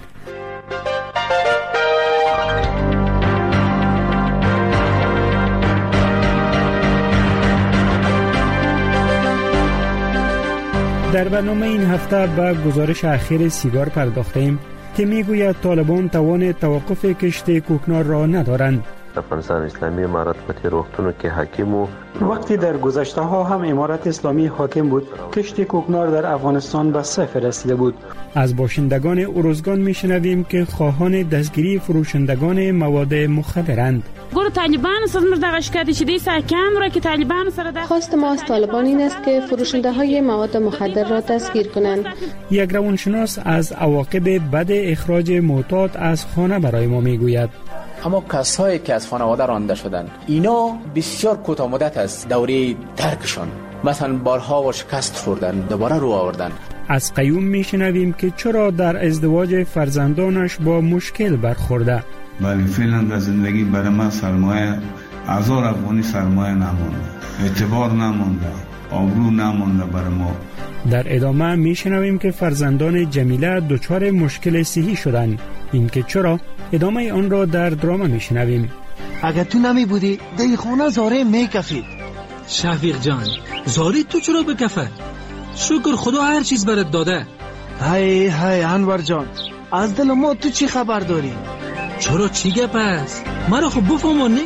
در برنامه این هفته به گزارش اخیر سیگار پرداختیم که میگوید طالبان توان توقف کشت کوکنار را ندارند. افغانستان اسلامی امارت په تیر وختونو کې حاکم و. وقتی در گذشته ها هم امارت اسلامی حاکم بود، کشت کوکنار در افغانستان به صفر رسیده بود. از باشندگان ارزگان میشنویم که خواهان دستگیری فروشندگان مواد مخدرند. گور طالبان سر دغه شکایت شدی ساکم را که طالبان سره خواست ما از طالبان این است که فروشنده های مواد مخدر را دستگیر کنند. یک روانشناس از عواقب بد اخراج معتاد از خانه برای ما میگوید. اما کسایی که از خانواده رانده شدند اینا بسیار کوتاه مدت است دوره ترکشان، مثلا بارها و شکست خوردن دوباره رو آوردن. از قیوم میشنویم که چرا در ازدواج فرزندانش با مشکل برخورده. ولی فعلا در زندگی برای من سرمایه 1000 افغانی سرمایه نمونده، اعتبار نمونده، آبرو نمونده برای ما. در ادامه میشنویم که فرزندان جمیله دچار مشکل صحی شدند. این که چرا؟ ادامه آن را در درامه میشنویم. اگر تو نمی بودی در خونه زاره میکفید. شفیق جان، زاری تو چرا بکفه؟ شکر خدا هر چیز برات داده. های انور جان، از دل ما تو چی خبر داری؟ چرا چی گپ است؟ مرا خب بفهمونی؟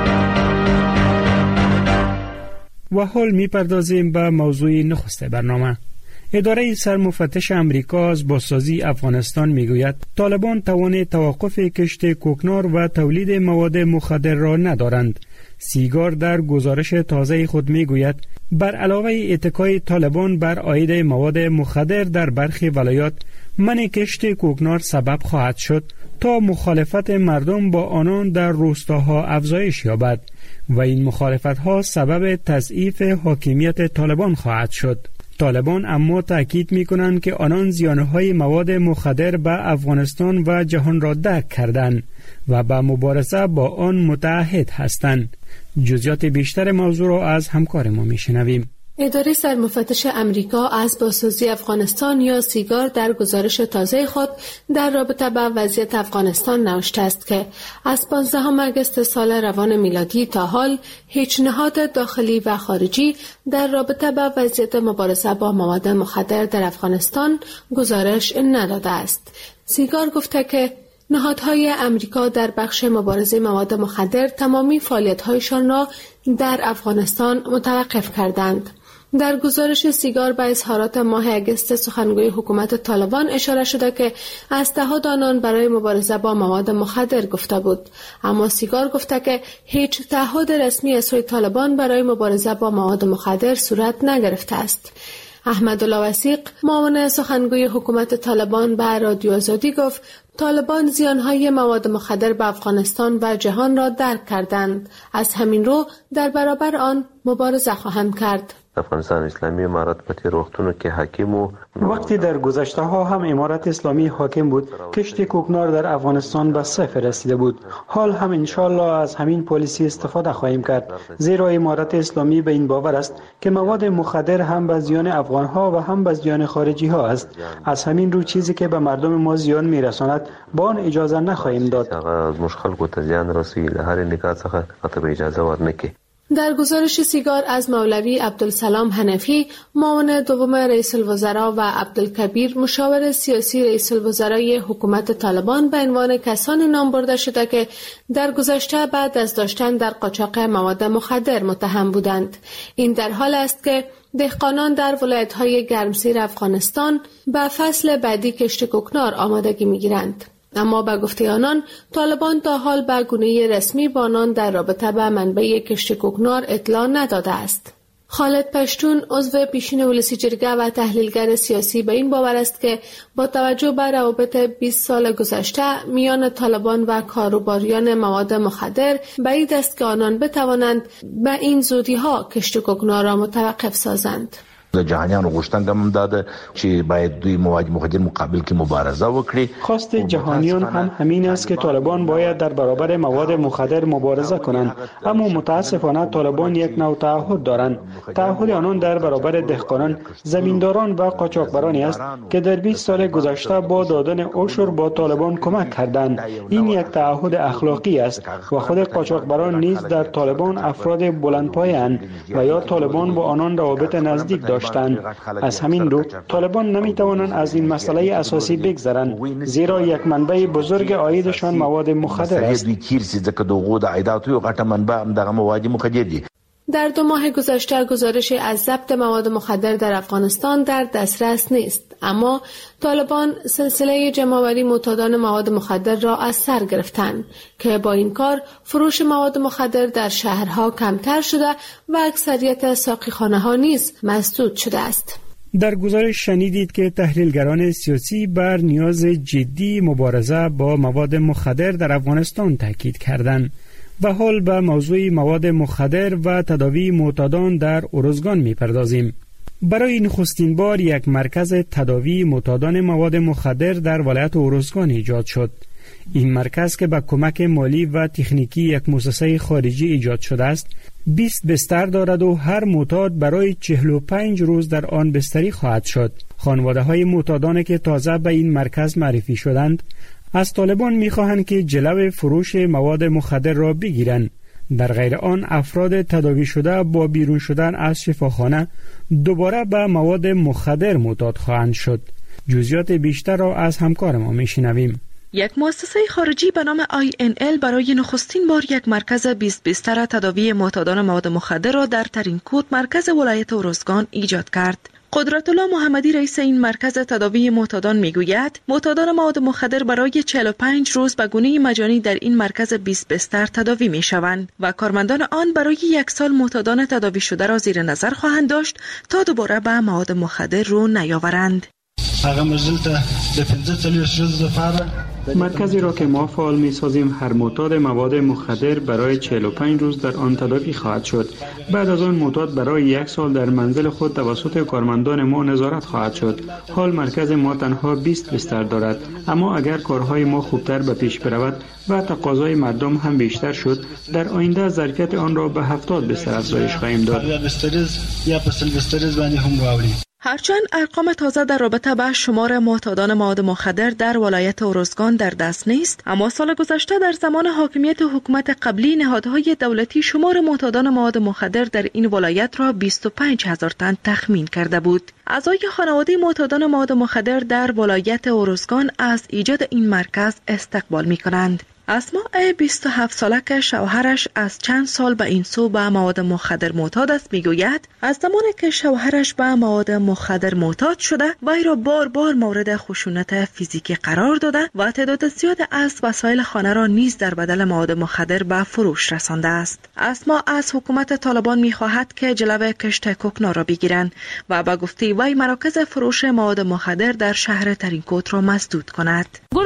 و حال میپردازیم به موضوع نخست برنامه. اداره سرمفتش امریکا از بازسازی افغانستان میگوید طالبان توان توقف کشت کوکنار و تولید مواد مخدر را ندارند. سیگار در گزارش تازه خود میگوید بر علاوه اتکای طالبان بر عاید مواد مخدر در برخی ولایات، منع کشت کوکنار سبب خواهد شد تا مخالفت مردم با آنان در روستاها افزایش یابد و این مخالفت‌ها سبب تضعیف حاکمیت طالبان خواهد شد. طالبان اما تأکید می‌کنند که آنان زیانهای مواد مخدر به افغانستان و جهان را درک کردند و به مبارزه با آن متعهد هستند. جزئیات بیشتر موضوع را از همکار ما می‌شنویم. اداره سرمفتش امریکا از بازسازی افغانستان یا سیگار در گزارش تازه خود در رابطه با وضعیت افغانستان نوشته است که از 15 آگوست سال روان میلادی تا حال هیچ نهاد داخلی و خارجی در رابطه با وضعیت مبارزه با مواد مخدر در افغانستان گزارش نداده است. سیگار گفته که نهادهای امریکا در بخش مبارزه مواد مخدر تمامی فعالیت‌هایشان را در افغانستان متوقف کردند. در گزارش سیگار به اظهارات ماه اگست سخنگوی حکومت طالبان اشاره شده که از تعهد آنان برای مبارزه با مواد مخدر گفته بود، اما سیگار گفته که هیچ تعهد رسمی از سوی طالبان برای مبارزه با مواد مخدر صورت نگرفته است. احمدالله وثیق، معاون سخنگوی حکومت طالبان، به رادیو آزادی گفت طالبان زیانهای مواد مخدر به افغانستان و جهان را درک کردند، از همین رو در برابر آن مبارزه خواهند کرد. افغانستان اسلامی امارت په تیر وختونو کې حاکم و. وقتی در گذشته ها هم امارت اسلامی حاکم بود، کشت کوکنار در افغانستان به صفر رسیده بود. حال هم انشالله از همین پالیسی استفاده خواهیم کرد، زیرا امارت اسلامی به این باور است که مواد مخدر هم به زیان افغان ها و هم به زیان خارجی ها است. از همین رو چیزی که به مردم ما زیان میرساند با آن اجازه نخواهیم داد. از مشخل ته زیان رسوي له هر نگاه څخه ته اجازه ورنکې. در گزارش سیگار از مولوی عبدالسلام حنفی، معاون دوم رئیس الوزراء و عبدالکبیر، مشاور سیاسی رئیس الوزرای حکومت طالبان، به عنوان کسانی نام برده شده که در گذشته بعد از داشتن در قاچاق مواد مخدر متهم بودند. این در حال است که دهقانان در ولایت‌های گرمسیر افغانستان به فصل بعدی کشت کوکنار آمادگی می‌گیرند. اما به گفته آنان، طالبان تا حال به گونه رسمی با آنان در رابطه با منبع کشت کوکنار اطلاع نداده است. خالد پشتون، عضو پیشین ولسی جرگه و تحلیلگر سیاسی، به این باور است که با توجه به روابط 20 سال گذشته میان طالبان و کاروباریان مواد مخدر، بعید است که آنان بتوانند به این زودی‌ها کشت کوکنار را متوقف سازند. د جهانیانو غوښتنه هم داده چې باید دوی مواد مخدر مقابل کې مبارزه وکړي. خواست جهانیان هم همین است که طالبان باید در برابر مواد مخدر مبارزه کنند، اما متاسفانه طالبان یک نوع تعهد دارند. تعهد آنان در برابر دهقانان، زمینداران و قاچاقبرانی است که در 20 سال گذشته با دادن عشر با طالبان کمک کردند. این یک تعهد اخلاقی است و خود قاچاقبران نیز در طالبان افراد بلندپایه‌اند و یا طالبان با آنان روابط نزدیک داشتند. از همین رو طالبان نمیتوانند از این مسئله اساسی بگذرند، زیرا یک منبع بزرگ عایدشان مواد مخدر است. در 2 ماه گذشته گزارش از ضبط مواد مخدر در افغانستان در دسترس نیست، اما طالبان سلسله جمع‌آوری معتادان مواد مخدر را از سر گرفتند که با این کار فروش مواد مخدر در شهرها کمتر شده و اکثریت ساقیخانه‌ها نیز مسدود شده است. در گزارش شنیدید که تحلیلگران سیاسی بر نیاز جدی مبارزه با مواد مخدر در افغانستان تاکید کردند. و حال به موضوع مواد مخدر و تداوی معتادان در ارزگان می‌پردازیم. برای نخستین بار یک مرکز تداوی معتادان مواد مخدر در ولایت ارزگان ایجاد شد. این مرکز که با کمک مالی و تکنیکی یک مؤسسه خارجی ایجاد شده است، 20 بستر دارد و هر معتاد برای 45 روز در آن بستری خواهد شد. خانواده‌های معتادان که تازه به این مرکز معرفی شدند، از طالبان می‌خواهند که جلو فروش مواد مخدر را بگیرند. در غیر آن افراد تداوی شده با بیرون شدن از شفاخانه دوباره به مواد مخدر معتاد خواهند شد. جزئیات بیشتر را از همکار ما می‌شنویم. یک مؤسسه خارجی به نام INL برای نخستین بار یک مرکز 20 بستر تداوی معتادان مواد مخدر را در ترینکوت مرکز ولایت ارزگان ایجاد کرد. قدرت الله محمدی رئیس این مرکز تداوی معتادان میگوید معتادان مواد مخدر برای 45 روز به گونه مجانی در این مرکز 20 بستر تداوی میشوند و کارمندان آن برای 1 سال معتادان تداوی شده را زیر نظر خواهند داشت تا دوباره به مواد مخدر رو نیاورند. مرکزی را که ما فعال می سازیم هر معتاد مواد مخدر برای 45 روز در آن تداوی خواهد شد. بعد از آن معتاد برای 1 سال در منزل خود توسط کارمندان ما نظارت خواهد شد. حال مرکز ما تنها 20 بستر دارد، اما اگر کارهای ما خوبتر به پیش برود و تقاضای مردم هم بیشتر شد، در آینده ظرفیت آن را به 70 بستر افزایش خواهیم داد. هرچند ارقام تازه در رابطه با شمار معتادان مواد مخدر در ولایت ارزگان در دست نیست، اما سال گذشته در زمان حاکمیت حکومت قبلی نهادهای دولتی شمار معتادان مواد مخدر در این ولایت را 25,000 تن تخمین کرده بود. اعضای خانواده معتادان مواد مخدر در ولایت ارزگان از ایجاد این مرکز استقبال می‌کنند. اسماء 27 ساله که شوهرش از چند سال به این سو به مواد مخدر معتاد است میگوید از زمانی که شوهرش به مواد مخدر معتاد شده وی را بار بار مورد خشونت فیزیکی قرار داده و تعداد زیاد از وسایل خانه را نیز در بدل مواد مخدر به فروش رسانده است. اسماء از حکومت طالبان میخواهد که جلوی کشت کوکنار را بگیرند و به گفته وی مراکز فروش مواد مخدر در شهر ترینکوت را مسدود کند.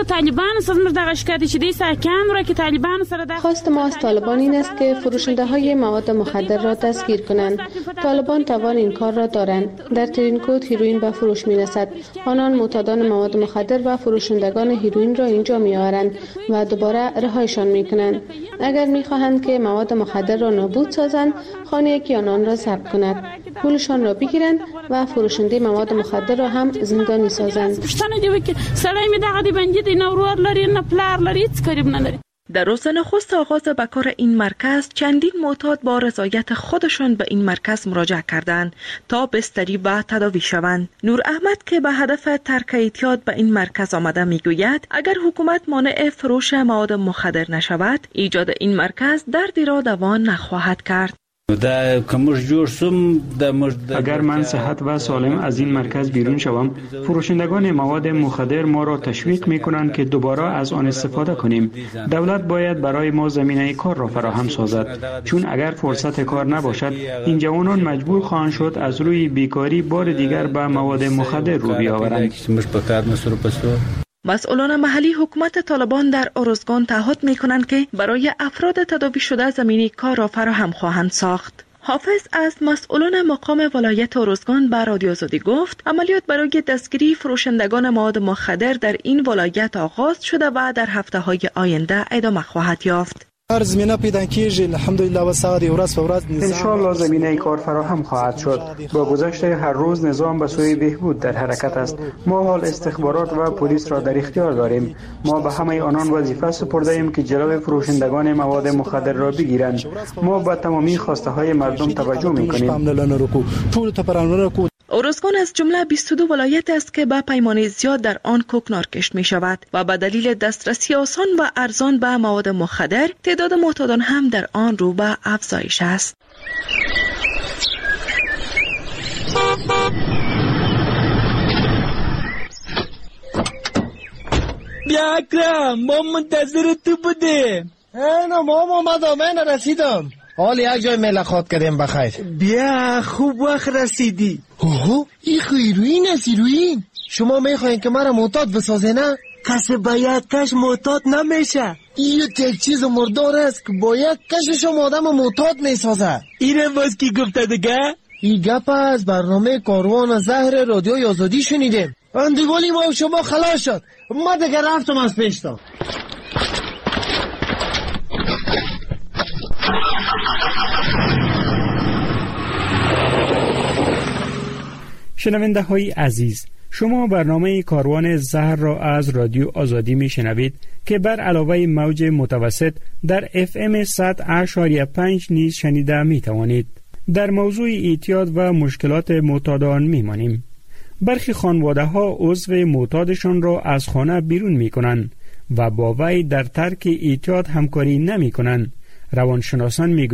خواست ما از طالبان این است که فروشنده های مواد مخدر را دستگیر کنند. طالبان توان این کار را دارند. در ترینکوت هیروئین به فروش می رسد. آنان معتادان مواد مخدر و فروشندگان هیروئین را اینجا می آورند و دوباره رهایشان می کنند. اگر می خواهند که مواد مخدر را نابود سازند، خانه یکی آنان را ضبط کند، پولشان را بگیرند و فروشنده مواد مخدر را هم زندانی سازند. در روز نخست آغاز به کار این مرکز چندین معتاد با رضایت خودشان به این مرکز مراجعه کردند تا بستری و تداوی شوند. نور احمد که به هدف ترک اعتیاد به این مرکز آمده میگوید اگر حکومت مانع فروش مواد مخدر نشود، ایجاد این مرکز دردی را دوا نخواهد کرد. اگر من صحت و سالم از این مرکز بیرون شوم، فروشندگان مواد مخدر ما را تشویق می کنند که دوباره از آن استفاده کنیم. دولت باید برای ما زمینه کار را فراهم سازد، چون اگر فرصت کار نباشد این جوانان مجبور خواهند شد از روی بیکاری بار دیگر به مواد مخدر رو بیاورند. مسئولان محلی حکومت طالبان در ارزگان تعهد می‌کنند که برای افراد تداوی شده زمینی کار را فراهم خواهند ساخت. حافظ از مسئولان مقام ولایت ارزگان به رادیو آزادی گفت عملیات برای دستگیری فروشندگان مواد مخدر در این ولایت آغاز شده و در هفته‌های آینده ادامه خواهد یافت. هر زمینه پیدا کیږي الحمدلله و ساعت ورځ په ورځ ان شاء الله زمینه کار فراهم خواهد شد. با گذشت هر روز نظام به سوی بهبود در حرکت است. ما حال استخبارات و پلیس را در اختیار داریم. ما به همه آنان وظیفه سپرده ایم که جلوی فروشندگان مواد مخدر را بگیرند. ما به تمامی خواسته های مردم توجه می‌کنیم. ارزگان از جمله 22 ولایت است که به پیمانه زیاد در آن کوکنار کشت می شود و به دلیل دسترسی آسان و ارزان به مواد مخدر تعداد معتادان هم در آن رو به افزایش است. بیا اکرم، ما منتظر تو بودیم. نه ماما من رسیدم. حال یک جای ملاقات کردیم بخیر. بیا خوب وقت رسیدی. اوه این هیروئین است. هیروئین شما میخواین که مرا معتاد بسازه نه؟ کسی با یک کش معتاد نمیشه. این یک چیز مردار است که با یک کش شما آدم معتاد میسازه. اینه باز کی گفته دیگه؟ این گپ از برنامه کاروان زهر رادیو آزادی شنیدیم. اندیوالی ما شما خلاص شد. ما دیگه رفتم از پیشتا. شنونده های عزیز، شما برنامه کاروان زهر را از رادیو آزادی می شنوید که بر علاوه موج متوسط در FM 100.5 نیز شنیده می توانید. در موضوع اعتیاد و مشکلات معتادان می مانیم. برخی خانواده ها عضو معتادشان را از خانه بیرون می کنند و با وی در ترک اعتیاد همکاری نمی کنند. روانشناسان می گویند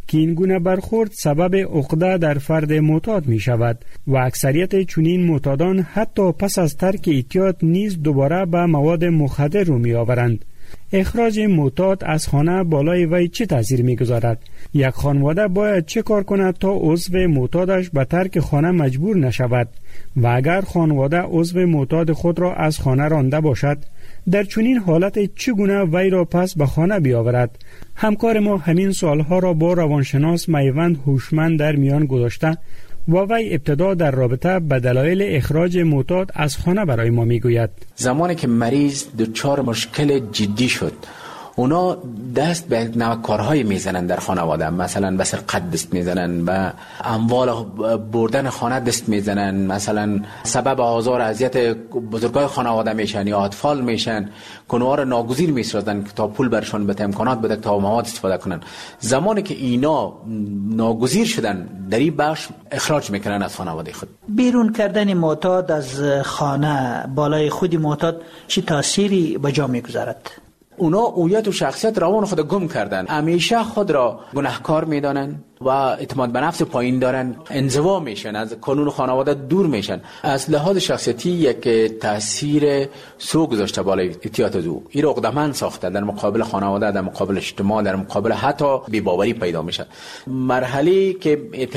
که این گونه برخورد سبب عقده در فرد معتاد می شود و اکثریت چنین معتادان حتی پس از ترک اعتیاد نیز دوباره به مواد مخدر رو می آورند. اخراج معتاد از خانه بالای وی چه تاثیر می گذارد؟ یک خانواده باید چه کار کند تا عضو معتادش به ترک خانه مجبور نشود و اگر خانواده عضو معتاد خود را از خانه رانده باشد در چنین حالت چگونه وی را پس به خانه بیاورد؟ همکار ما همین سوالها را با روانشناس میوند هوشمند در میان گذاشته و وی ابتدا در رابطه به دلایل اخراج معتاد از خانه برای ما میگوید. زمانی که مریض دچار مشکل جدی شد، اونا دست به نوکارهای میزنن در خانواده، مثلا به سرقت دست میزنن، به اموال بردن خانه دست میزنن، مثلا سبب آزار اذیت بزرگای خانواده میشن یا اطفال میشن، کنوار رو ناگزیر میسازن تا پول برشون بده، امکانات بده تا مواد استفاده کنن. زمانی که اینا ناگزیر شدن در این بخش اخراج میکنن از خانواده خود. بیرون کردن معتاد از خانه بالای خود معتاد چه تأثیری به جا میگذارد؟ اونا هویت و شخصیت روان خود گم کردن، همیشه خود را گناهکار میدانن و اعتماد به نفس پایین دارن، انزوا میشن، از قانون خانواده دور میشن. از لحاظ شخصیتی یک تاثیر سو گذاشته بالای اعتیاد از او. این عقده‌مند ساخته، در مقابل خانواده، در مقابل اجتماع، در مقابل حتی بی‌باوری پیدا میشه. مرحله که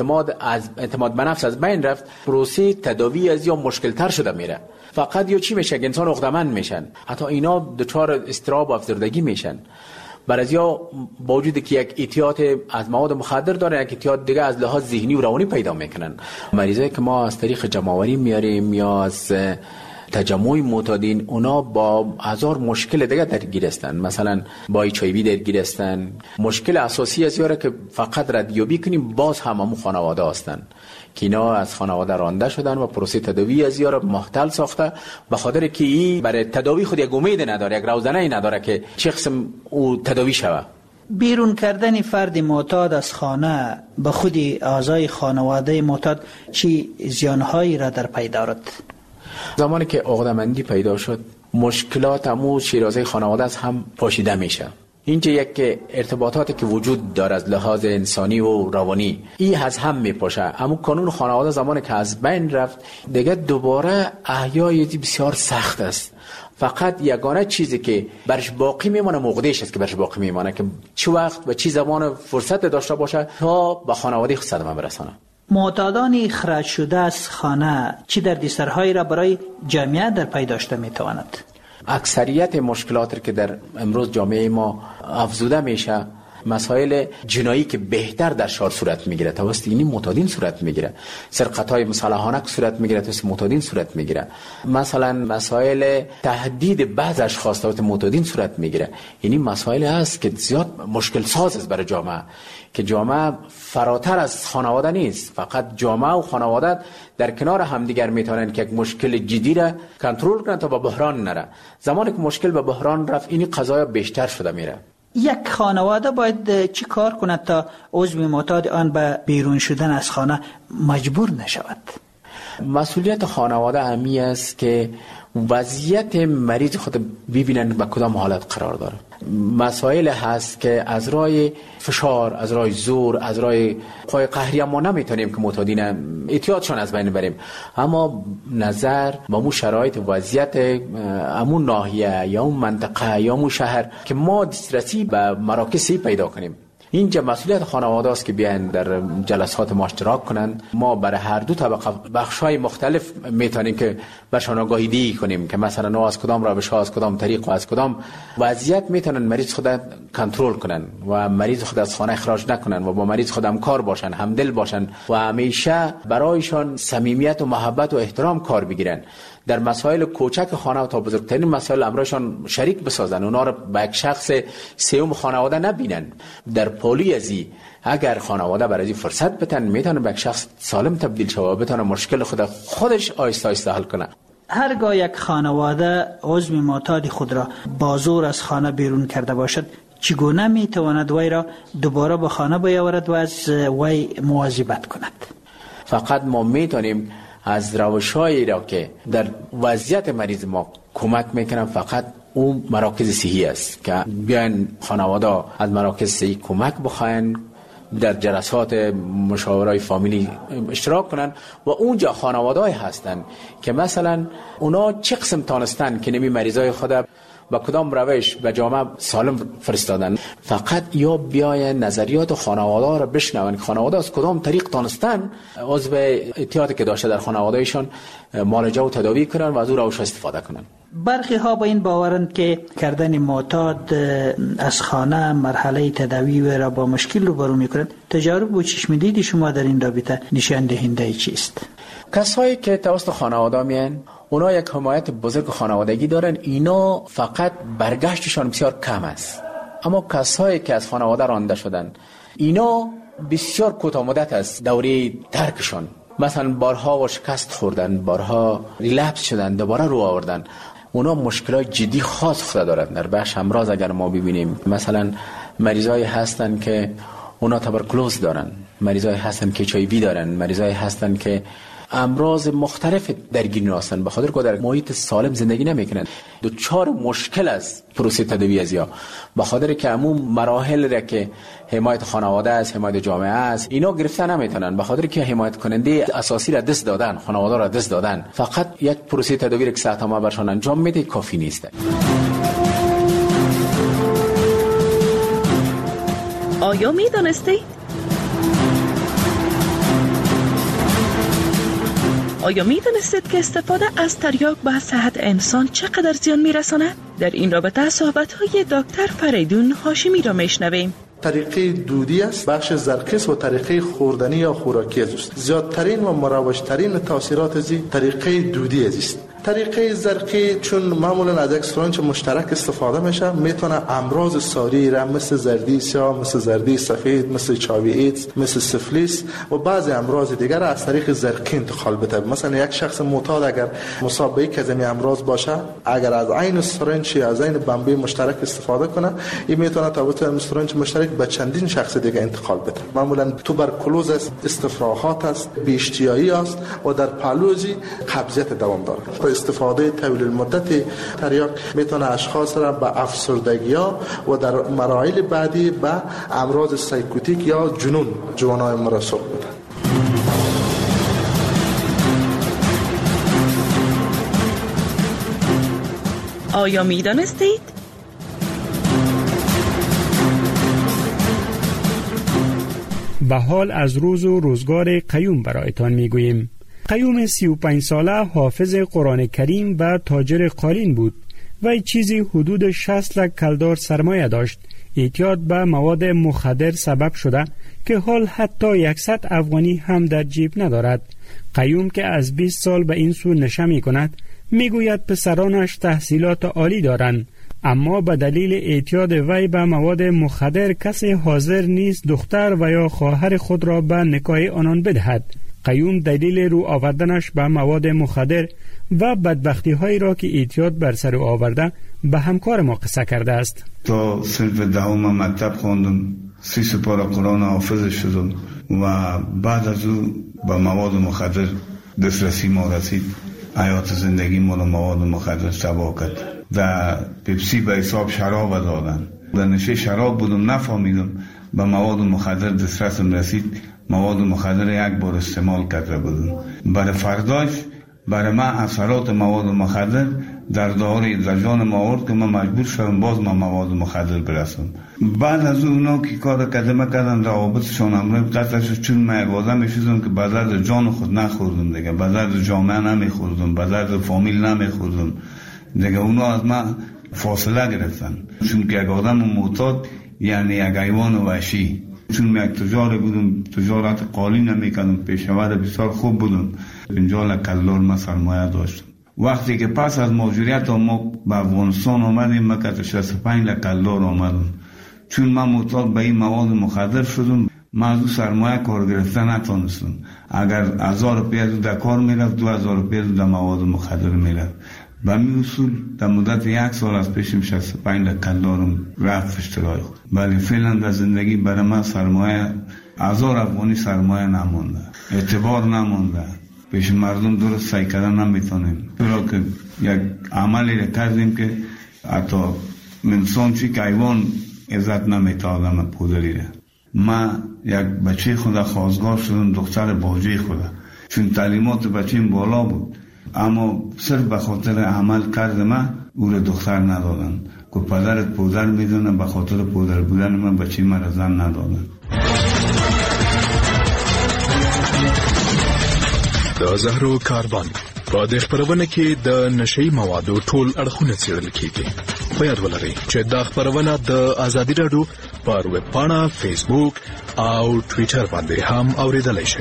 اعتماد به نفس از بین رفت، پروسه تداوی از یا مشکل تر شده میره. فقط یا چی میشه؟ انسان عقده‌مند میشن، حتی اینا دچار اضطراب و افسردگی میشن. بعضیا با وجودی که یک اعتیاد از مواد مخدر داره، یک اعتیاد دیگه از لحاظ ذهنی و روانی پیدا میکنن. مریضایی که ما از طریق جمع‌آوری میاریم یا از تجمع معتادین، اونا با هزار مشکل دیگه درگیر هستن، مثلا با HIV درگیر هستن. مشکل اساسی از یاره که فقط ردیابی کنیم باز همون خانواده هستن که اینا از خانواده رانده شدن و پروسه تداوی از یاره محتل ساخته، به خاطر که این برای تداوی خود یک امید نداره، یک روزنه نداره که چه قسم او تداوی شوه. بیرون کردن فرد معتاد از خانه به خود اعضای خانواده معتاد چی زیانهایی را در پی دارد؟ زمانی که عقده‌مندی پیدا شد، مشکلات همو شیرازه خانواده از هم پاشیده میشه. اینجا یک ارتباطاتی که وجود داره از لحاظ انسانی و روانی، این از هم میپاشه. اما قانون خانواده زمانی که از بین رفت، دیگه دوباره احیای بسیار سخت است. فقط یگانه چیزی که برش باقی میمانه موقعش است که برش باقی میمانه که چه وقت و چه زمان فرصت داشته باشه تا به خانواده خود صدمه برسانه. معتادان اخراج شده از خانه چه دردسرهایی را برای جامعه در پی داشته میتواند؟ اکثریت مشکلاتی که در امروز جامعه ما افزوده میشه، مسائل جنایی که بهتر در شهر صورت میگیره توسط این معتادین صورت میگیره، سرقت‌های مسلحانه صورت میگیره توسط معتادین صورت میگیره، مثلا مسائل تهدید بعض اشخاص توسط معتادین صورت میگیره. یعنی مسائل هست که زیاد مشکل ساز است برای جامعه، که جامعه فراتر از خانواده نیست. فقط جامعه و خانواده در کنار همدیگر میتونن که یک مشکل جدی را کنترل کنن تا به بحران نره. زمانی که مشکل به بحران رفت، این قضایا بیشتر شده میره. یک خانواده باید چی کار کند تا عضو معتاد آن به بیرون شدن از خانه مجبور نشود؟ مسئولیت خانواده همی است که وضعیت مریض خود ببینن به کدام حالت قرار داره. مسائل هست که از رای فشار، از رای زور، از رای قوای قهری ما نمیتونیم که معتادین اعتیادشان از بین بریم، اما نظر به مو شرایط وضعیت امون ناحیه یا اون منطقه یا اون شهر که ما دسترسی به مراکزی پیدا کنیم. اینجا مسئولیت خانواده است که بیان در جلسات ما اشتراک کنند. ما برای هر دو طبقه بخش‌های مختلف میتونیم که برشان آگاهی دهی کنیم که مثلا از کدام روش‌ها، از کدام طریق و از کدام وضعیت میتونن مریض خود کنترل کنن و مریض خود از خانه اخراج نکنن و با مریض خود همکار باشن، همدل باشن و همیشه برایشان صمیمیت و محبت و احترام کار بگیرن. در مسائل کوچک خانه و تا بزرگترین مسائل امرشان شریک بسازن، اونا رو به یک شخص سوم خانواده نبینن. در پولی ازی اگر خانواده برای فرصت بتن، میتونه به یک شخص سالم تبدیل شود و بتونه مشکل خودش آیسته آیسته حل کنه. هرگاه یک خانواده عضو معتاد خود را با زور از خانه بیرون کرده باشد، چگونه میتواند وی را دوباره به خانه بیاورد و از وی مواظبت کند؟ فقط ما میتونیم از روش‌هایی را که در وضعیت مریض ما کمک میکنن، فقط اون مراکز صحی است که بیان خانواده از مراکز صحی کمک بخواین، در جلسات مشاورای فامیلی اشتراک کنن و اونجا خانواده‌ای هستن که مثلا اونا چه قسم تانستن که نمی مریضای خود و کدام روش و جامعه سالم فرستادن، فقط یا بیاین نظریات خانواده را بشنون که خانواده از کدام طریق تانستن عضو احتیاطی که داشته در خانوادهشان معالجه و تداوی کنن و از او روش استفاده کنن. برخی ها با این باورند که کردن معتاد از خانه مرحله تداوی را با مشکل روبرو می‌کند. تجارب و چشم دید شما در این رابطه نشان دهنده چیست؟ کسایی که توسط خانواده میان اونا یک حمایت بزرگ خانوادگی دارن، اینا فقط برگشتشان بسیار کم است. اما کسایی که از خانواده رانده شدن اینا بسیار کوتاه مدت است دوره ترکشان، مثلا بارها و شکست خوردن، بارها ریلپس شدن، دوباره رو آوردن. اونا مشکلات جدی خاص خود دارد. در بخش امراض اگر ما ببینیم مثلا مریضایی هستن که اونا تبرکلوز دارن، مریضایی هستن که HIV دارن، مریضایی هستن که امراض مختلف درگیر هستند، به خاطر که در محیط سالم زندگی نمیکنند. دوچار مشکل است پروسه تداوی ازیا، به خاطر که عموم مراحل را که حمایت خانواده است، حمایت جامعه است، اینا گرفته نمیتونن، به خاطر که حمایت کننده اساسی را دست دادن، خانواده را دست دادن. فقط یک پروسه تداوی را که ساعت‌ها برشان انجام میده کافی نیست. آیا میدانستید؟ آیا می دانستید که استفاده از تریاک به صحت انسان چقدر زیان می رساند؟ در این رابطه صحبت‌های دکتر فریدون هاشمی را میشنویم. طریقه دودی است، بخش زرقیس و طریقه خوردنی یا خوراکی است. زیادترین و مروجترین تاثیرات از طریقه دودی است. طریقه زرقی چون معمولا از یک سرنج مشترک استفاده میشه، میتونه امراض ساری را مثل زردی سیاه، مثل زردی سفید، مثل چاوی ایدز، مثل سفلیس و بعضی امراض دیگر از طریق زرقی انتقال بده. مثلا یک شخص معتاد اگر مصاب به یک از این امراض باشه، اگر از عین سرنج از عین بمبی مشترک استفاده کنه، این میتونه تا سرنج مشترک به چندین شخص دیگه انتقال بده. معمولا توبرکلوز است، استفراغات است، بی‌اشتیایی است و در پهلوزی قبضیت دوام داره. استفاده طویل المدت تریاک میتونه اشخاص را به افسردگی‌ها و در مراحل بعدی به امراض سایکوتیک یا جنون جوانای ما را سوق بده. آیا می‌دانستید؟ به حال از روز و روزگار قیوم برایتان میگوییم. قیوم 35 ساله حافظ قرآن کریم و تاجر قالین بود و چیزی حدود 60 لک کلدار سرمایه داشت. اعتیاد به مواد مخدر سبب شده که حال حتی 100 افغانی هم در جیب ندارد. قیوم که از 20 سال به این سو نشه می کند، می گوید پسرانش تحصیلات عالی دارند، اما به دلیل اعتیاد وی به مواد مخدر کسی حاضر نیست دختر و یا خواهر خود را به نکاح آنان بدهد. قیوم دلیل رو آوردنش به مواد مخدر و بدبختی هایی را که اعتیاد بر سر آورده به همکار ما قصه کرده است. تا صنف دهم مکتب خواندم، 30 سپاره قرآن حافظ شدم و بعد از او به مواد مخدر دسترسی ما رسید. حیات زندگی ما رو مواد مخدر تباه کرد. در پپسی به حساب شراب دادن. در نشه شراب بودم، نفهمیدم به مواد مخدر دسترسم رسید. مواد مخدر یک بار استعمال کرده بودم. برای فرداش برای من اثرات مواد مخدر در داخل جان ما آورد که من مجبور شدم باز من مواد مخدر برسم. بعد از اونا که کار کردن روابطشان امروز قطع شد، چون من یک آدم شدم که به درد جان خود نخوردم دیگه، به درد جامعه نمیخوردم، به درد فامیل نمیخوردم دیگه. اونا از من فاصله گرفتن، چون که یک آدم معتاد یعنی یک حیوان وحشی. چون من یک تجار بودم، تجارت قالین نمیکردم، پیشور بسیار خوب بودم. 50 کلدار من سرمایه داشتم. وقتی که پس از مهاجرت ما به افغانستان آمدیم، من که 65 کلدار آمدم. چون من معتاد به این مواد مخدر شدم، من از سرمایه کار گرفتن نتونستم. اگر 1000 روپیه در کار میرفت، 2000 روپیه در مواد مخدر میرفت. به می اصول در مدت 1 سال از پیشم 65 کلدارم رفت اشترای خود. ولی فعلا در زندگی برای من سرمایه 1000 افغانی سرمایه نمونده، اعتبار نمونده، پیش مردم درست سعی کردن نمیتونیم. چرا که یک عملی را کردیم که حتی انسان چی که حیوان عزت نمیتادم پودری را. من یک بچه خدا خواستگار شدم، دختر باجه خدا، چون تعلیمات بچه‌م بالا بود، اما صرف به خاطر عمل کرد من او را دختر ندادن. که پدرت پودر میدونه، به خاطر پودر بودن من بچه من را زن ندادن. د زهرو کاروان په د خبرونه کې د نشئی موادو ټول اړخونه څیړل کیږي. په یاد ولرئ چې دا خبرونه د آزادي رادیو پر ویب پاڼه، فیسبوک او ټویټر باندې هم اوریدلای شئ.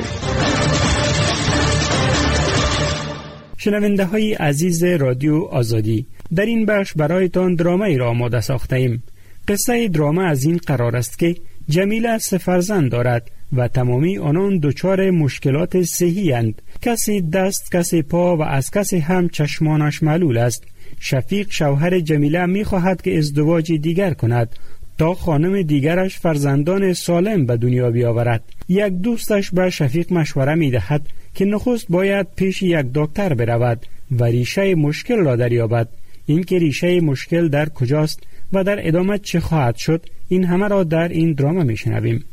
شنونده های عزیز رادیو آزادی، در این بخش برایتان درامه را آماده ساخته ایم. قصه درامه از این قرار است که جمیله 3 فرزند دارد و تمامی آنان دچار مشکلات صحی اند. کسی دست، کسی پا و از کسی هم چشمانش معلول است. شفیق شوهر جمیله می خواهد که ازدواج دیگر کند تا خانم دیگرش فرزندان سالم به دنیا بیاورد. یک دوستش به شفیق مشوره می دهد که نخست باید پیش یک دکتر برود و ریشه مشکل را دریابد. این که ریشه مشکل در کجاست و در ادامه چه خواهد شد، این همه را در این درامه می شنویم.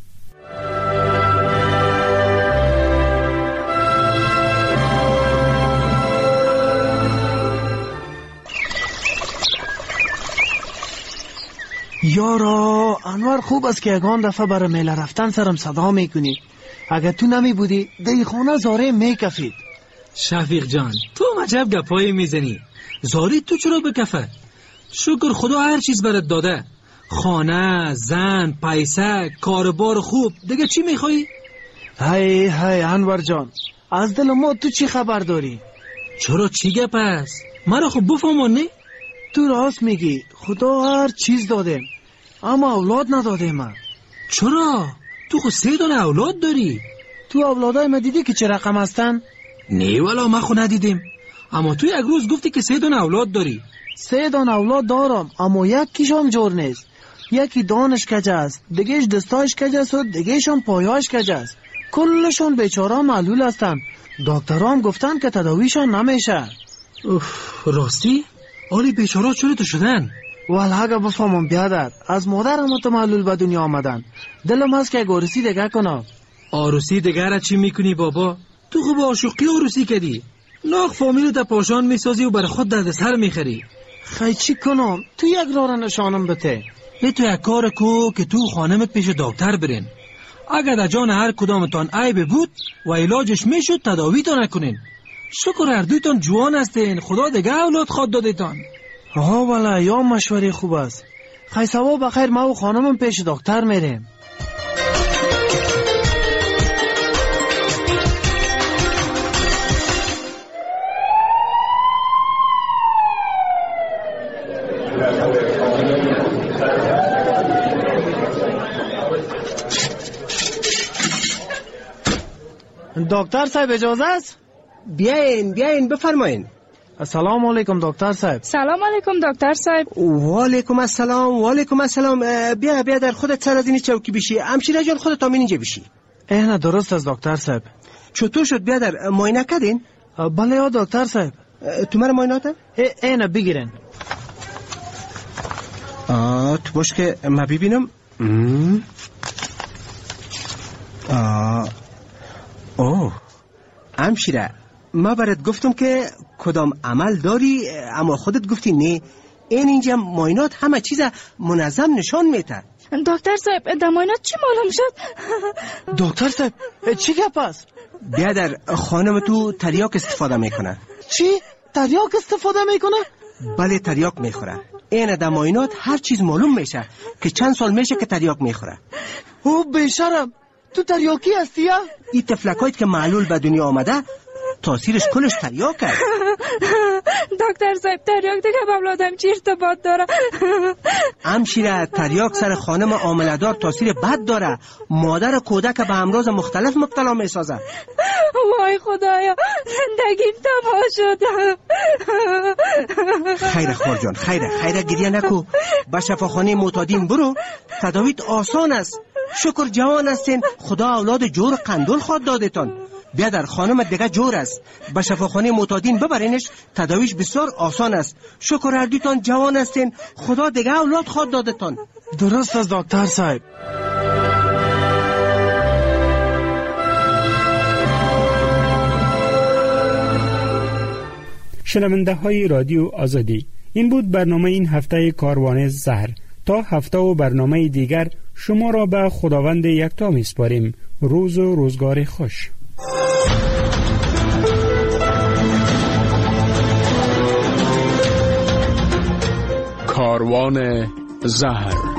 یارا انور، خوب است که یگان دفعه برای میله رفتن سرم صدا میکنی. اگر تو نمی بودی دی خانه زاره میکفید. شفیق جان، تو عجب گپایی میزنی. زاری تو چرا بکفه؟ شکر خدا هر چیز برات داده. خانه، زن، پیسه، کاربار خوب. دیگه چی میخوایی؟ های انور جان، از دل ما تو چی خبر داری؟ چرا چی گپ است؟ مرا خب بفهمونی؟ تو راست میگی، خدا هر چیز داده اما اولاد نداده من. چرا؟ تو خود 3 دانه اولاد داری. تو اولادای ما دیدی که چه رقم هستن؟ نه والا ما خود ندیدیم. اما تو یک روز گفتی که 3 دانه اولاد داری. 3 دانه اولاد دارم، اما یکیشم جور نیست. یکی دانش کجه است، دیگهش دستایش کجه است و دیگهشم پایهاش کجه است. کلشون بیچاره معلول هستن. دکترام گفتن که تداویشان نمیشه. راستی؟ آلی بیچاره چرا تو شدن؟ والا اگه بفهمم بیادر، از مادرم تو معلول به دنیا آمدن. دلم هست که عروسی دیگه کنم. عروسی دیگه را چی میکنی بابا؟ تو خوب عاشقی عروسی کردی. ناخ فامیل تا پاشان میسازی و بر خود درد سر میخری. خیلی چی کنم؟ تو یک راه نشانم بده. تو یک کار کو که تو خانمت پیش دکتر برین. اگر در جان هر کدامتان عیب بود و علاجش میشد تداویتان نکنین. شکر هر دویتان جوان هستین، خدا دیگه اولاد خود دادیتان. ها والا، یا مشوره خوب است. خیلی سوا بخیر، ما و خانمم پیش دکتر میریم. دکتر صاحب اجازه است؟ بیاین بفرمایین. السلام علیکم دکتر صاحب. سلام علیکم دکتر صاحب. و علیکم السلام. بیا در خودت سر از این چوکی بشی. همشیره جان خودت همین اینجا بشی. نه درست است دکتر صاحب. چطور شد بیادر، معاینه کردین؟ بله یا دکتر صاحب. تو مرا معاینه نه بگیرین. تو باش که ما ببینم. همشیره، ما برات گفتم که کدام عمل داری اما خودت گفتی نه. این اینجا معاینات همه چیز منظم نشان میده. دکتر صاحب در معاینات چی معلوم شد؟ دکتر صاحب چی گپ است؟ بیادر خانم تو تریاک استفاده میکنه. چی؟ تریاک استفاده میکنه؟ بله تریاک میخوره. این در معاینات هر چیز معلوم میشه که چند سال میشه که تریاک میخوره. او بیشرم، تو تریاکی هستی یا؟ این تفلکایی که معلول به دنیا آمده تاثیرش کلش تریاک است. دکتر صاحب تریاک دیگه با اولادم چی ارتباط داره؟ همشیره، تریاک سر خانم حامله‌دار تاثیر بد داره. مادر کودک به امراض مختلف مبتلا میسازه. وای خدایا، زندگیم تباه شد. خیره خور جان، خیره گریه نکو. به شفاخانه معتادین برو، تداویت آسان است. شکر جوان هستین، خدا اولاد جور قندول خود دادتان. بیادر خانم دیگه جور است، به شفاخانه معتادین ببرینش، تداویش بسیار آسان است. شکر هر دویتان جوان هستین، خدا دیگه اولاد خود دادتان. درست است دکتر صاحب. شنونده های رادیو آزادی، این بود برنامه این هفته کاروان زهر. تا هفته و برنامه دیگر شما را به خداوند یکتا میسپاریم. روز و روزگار خوش. کاروان زهر.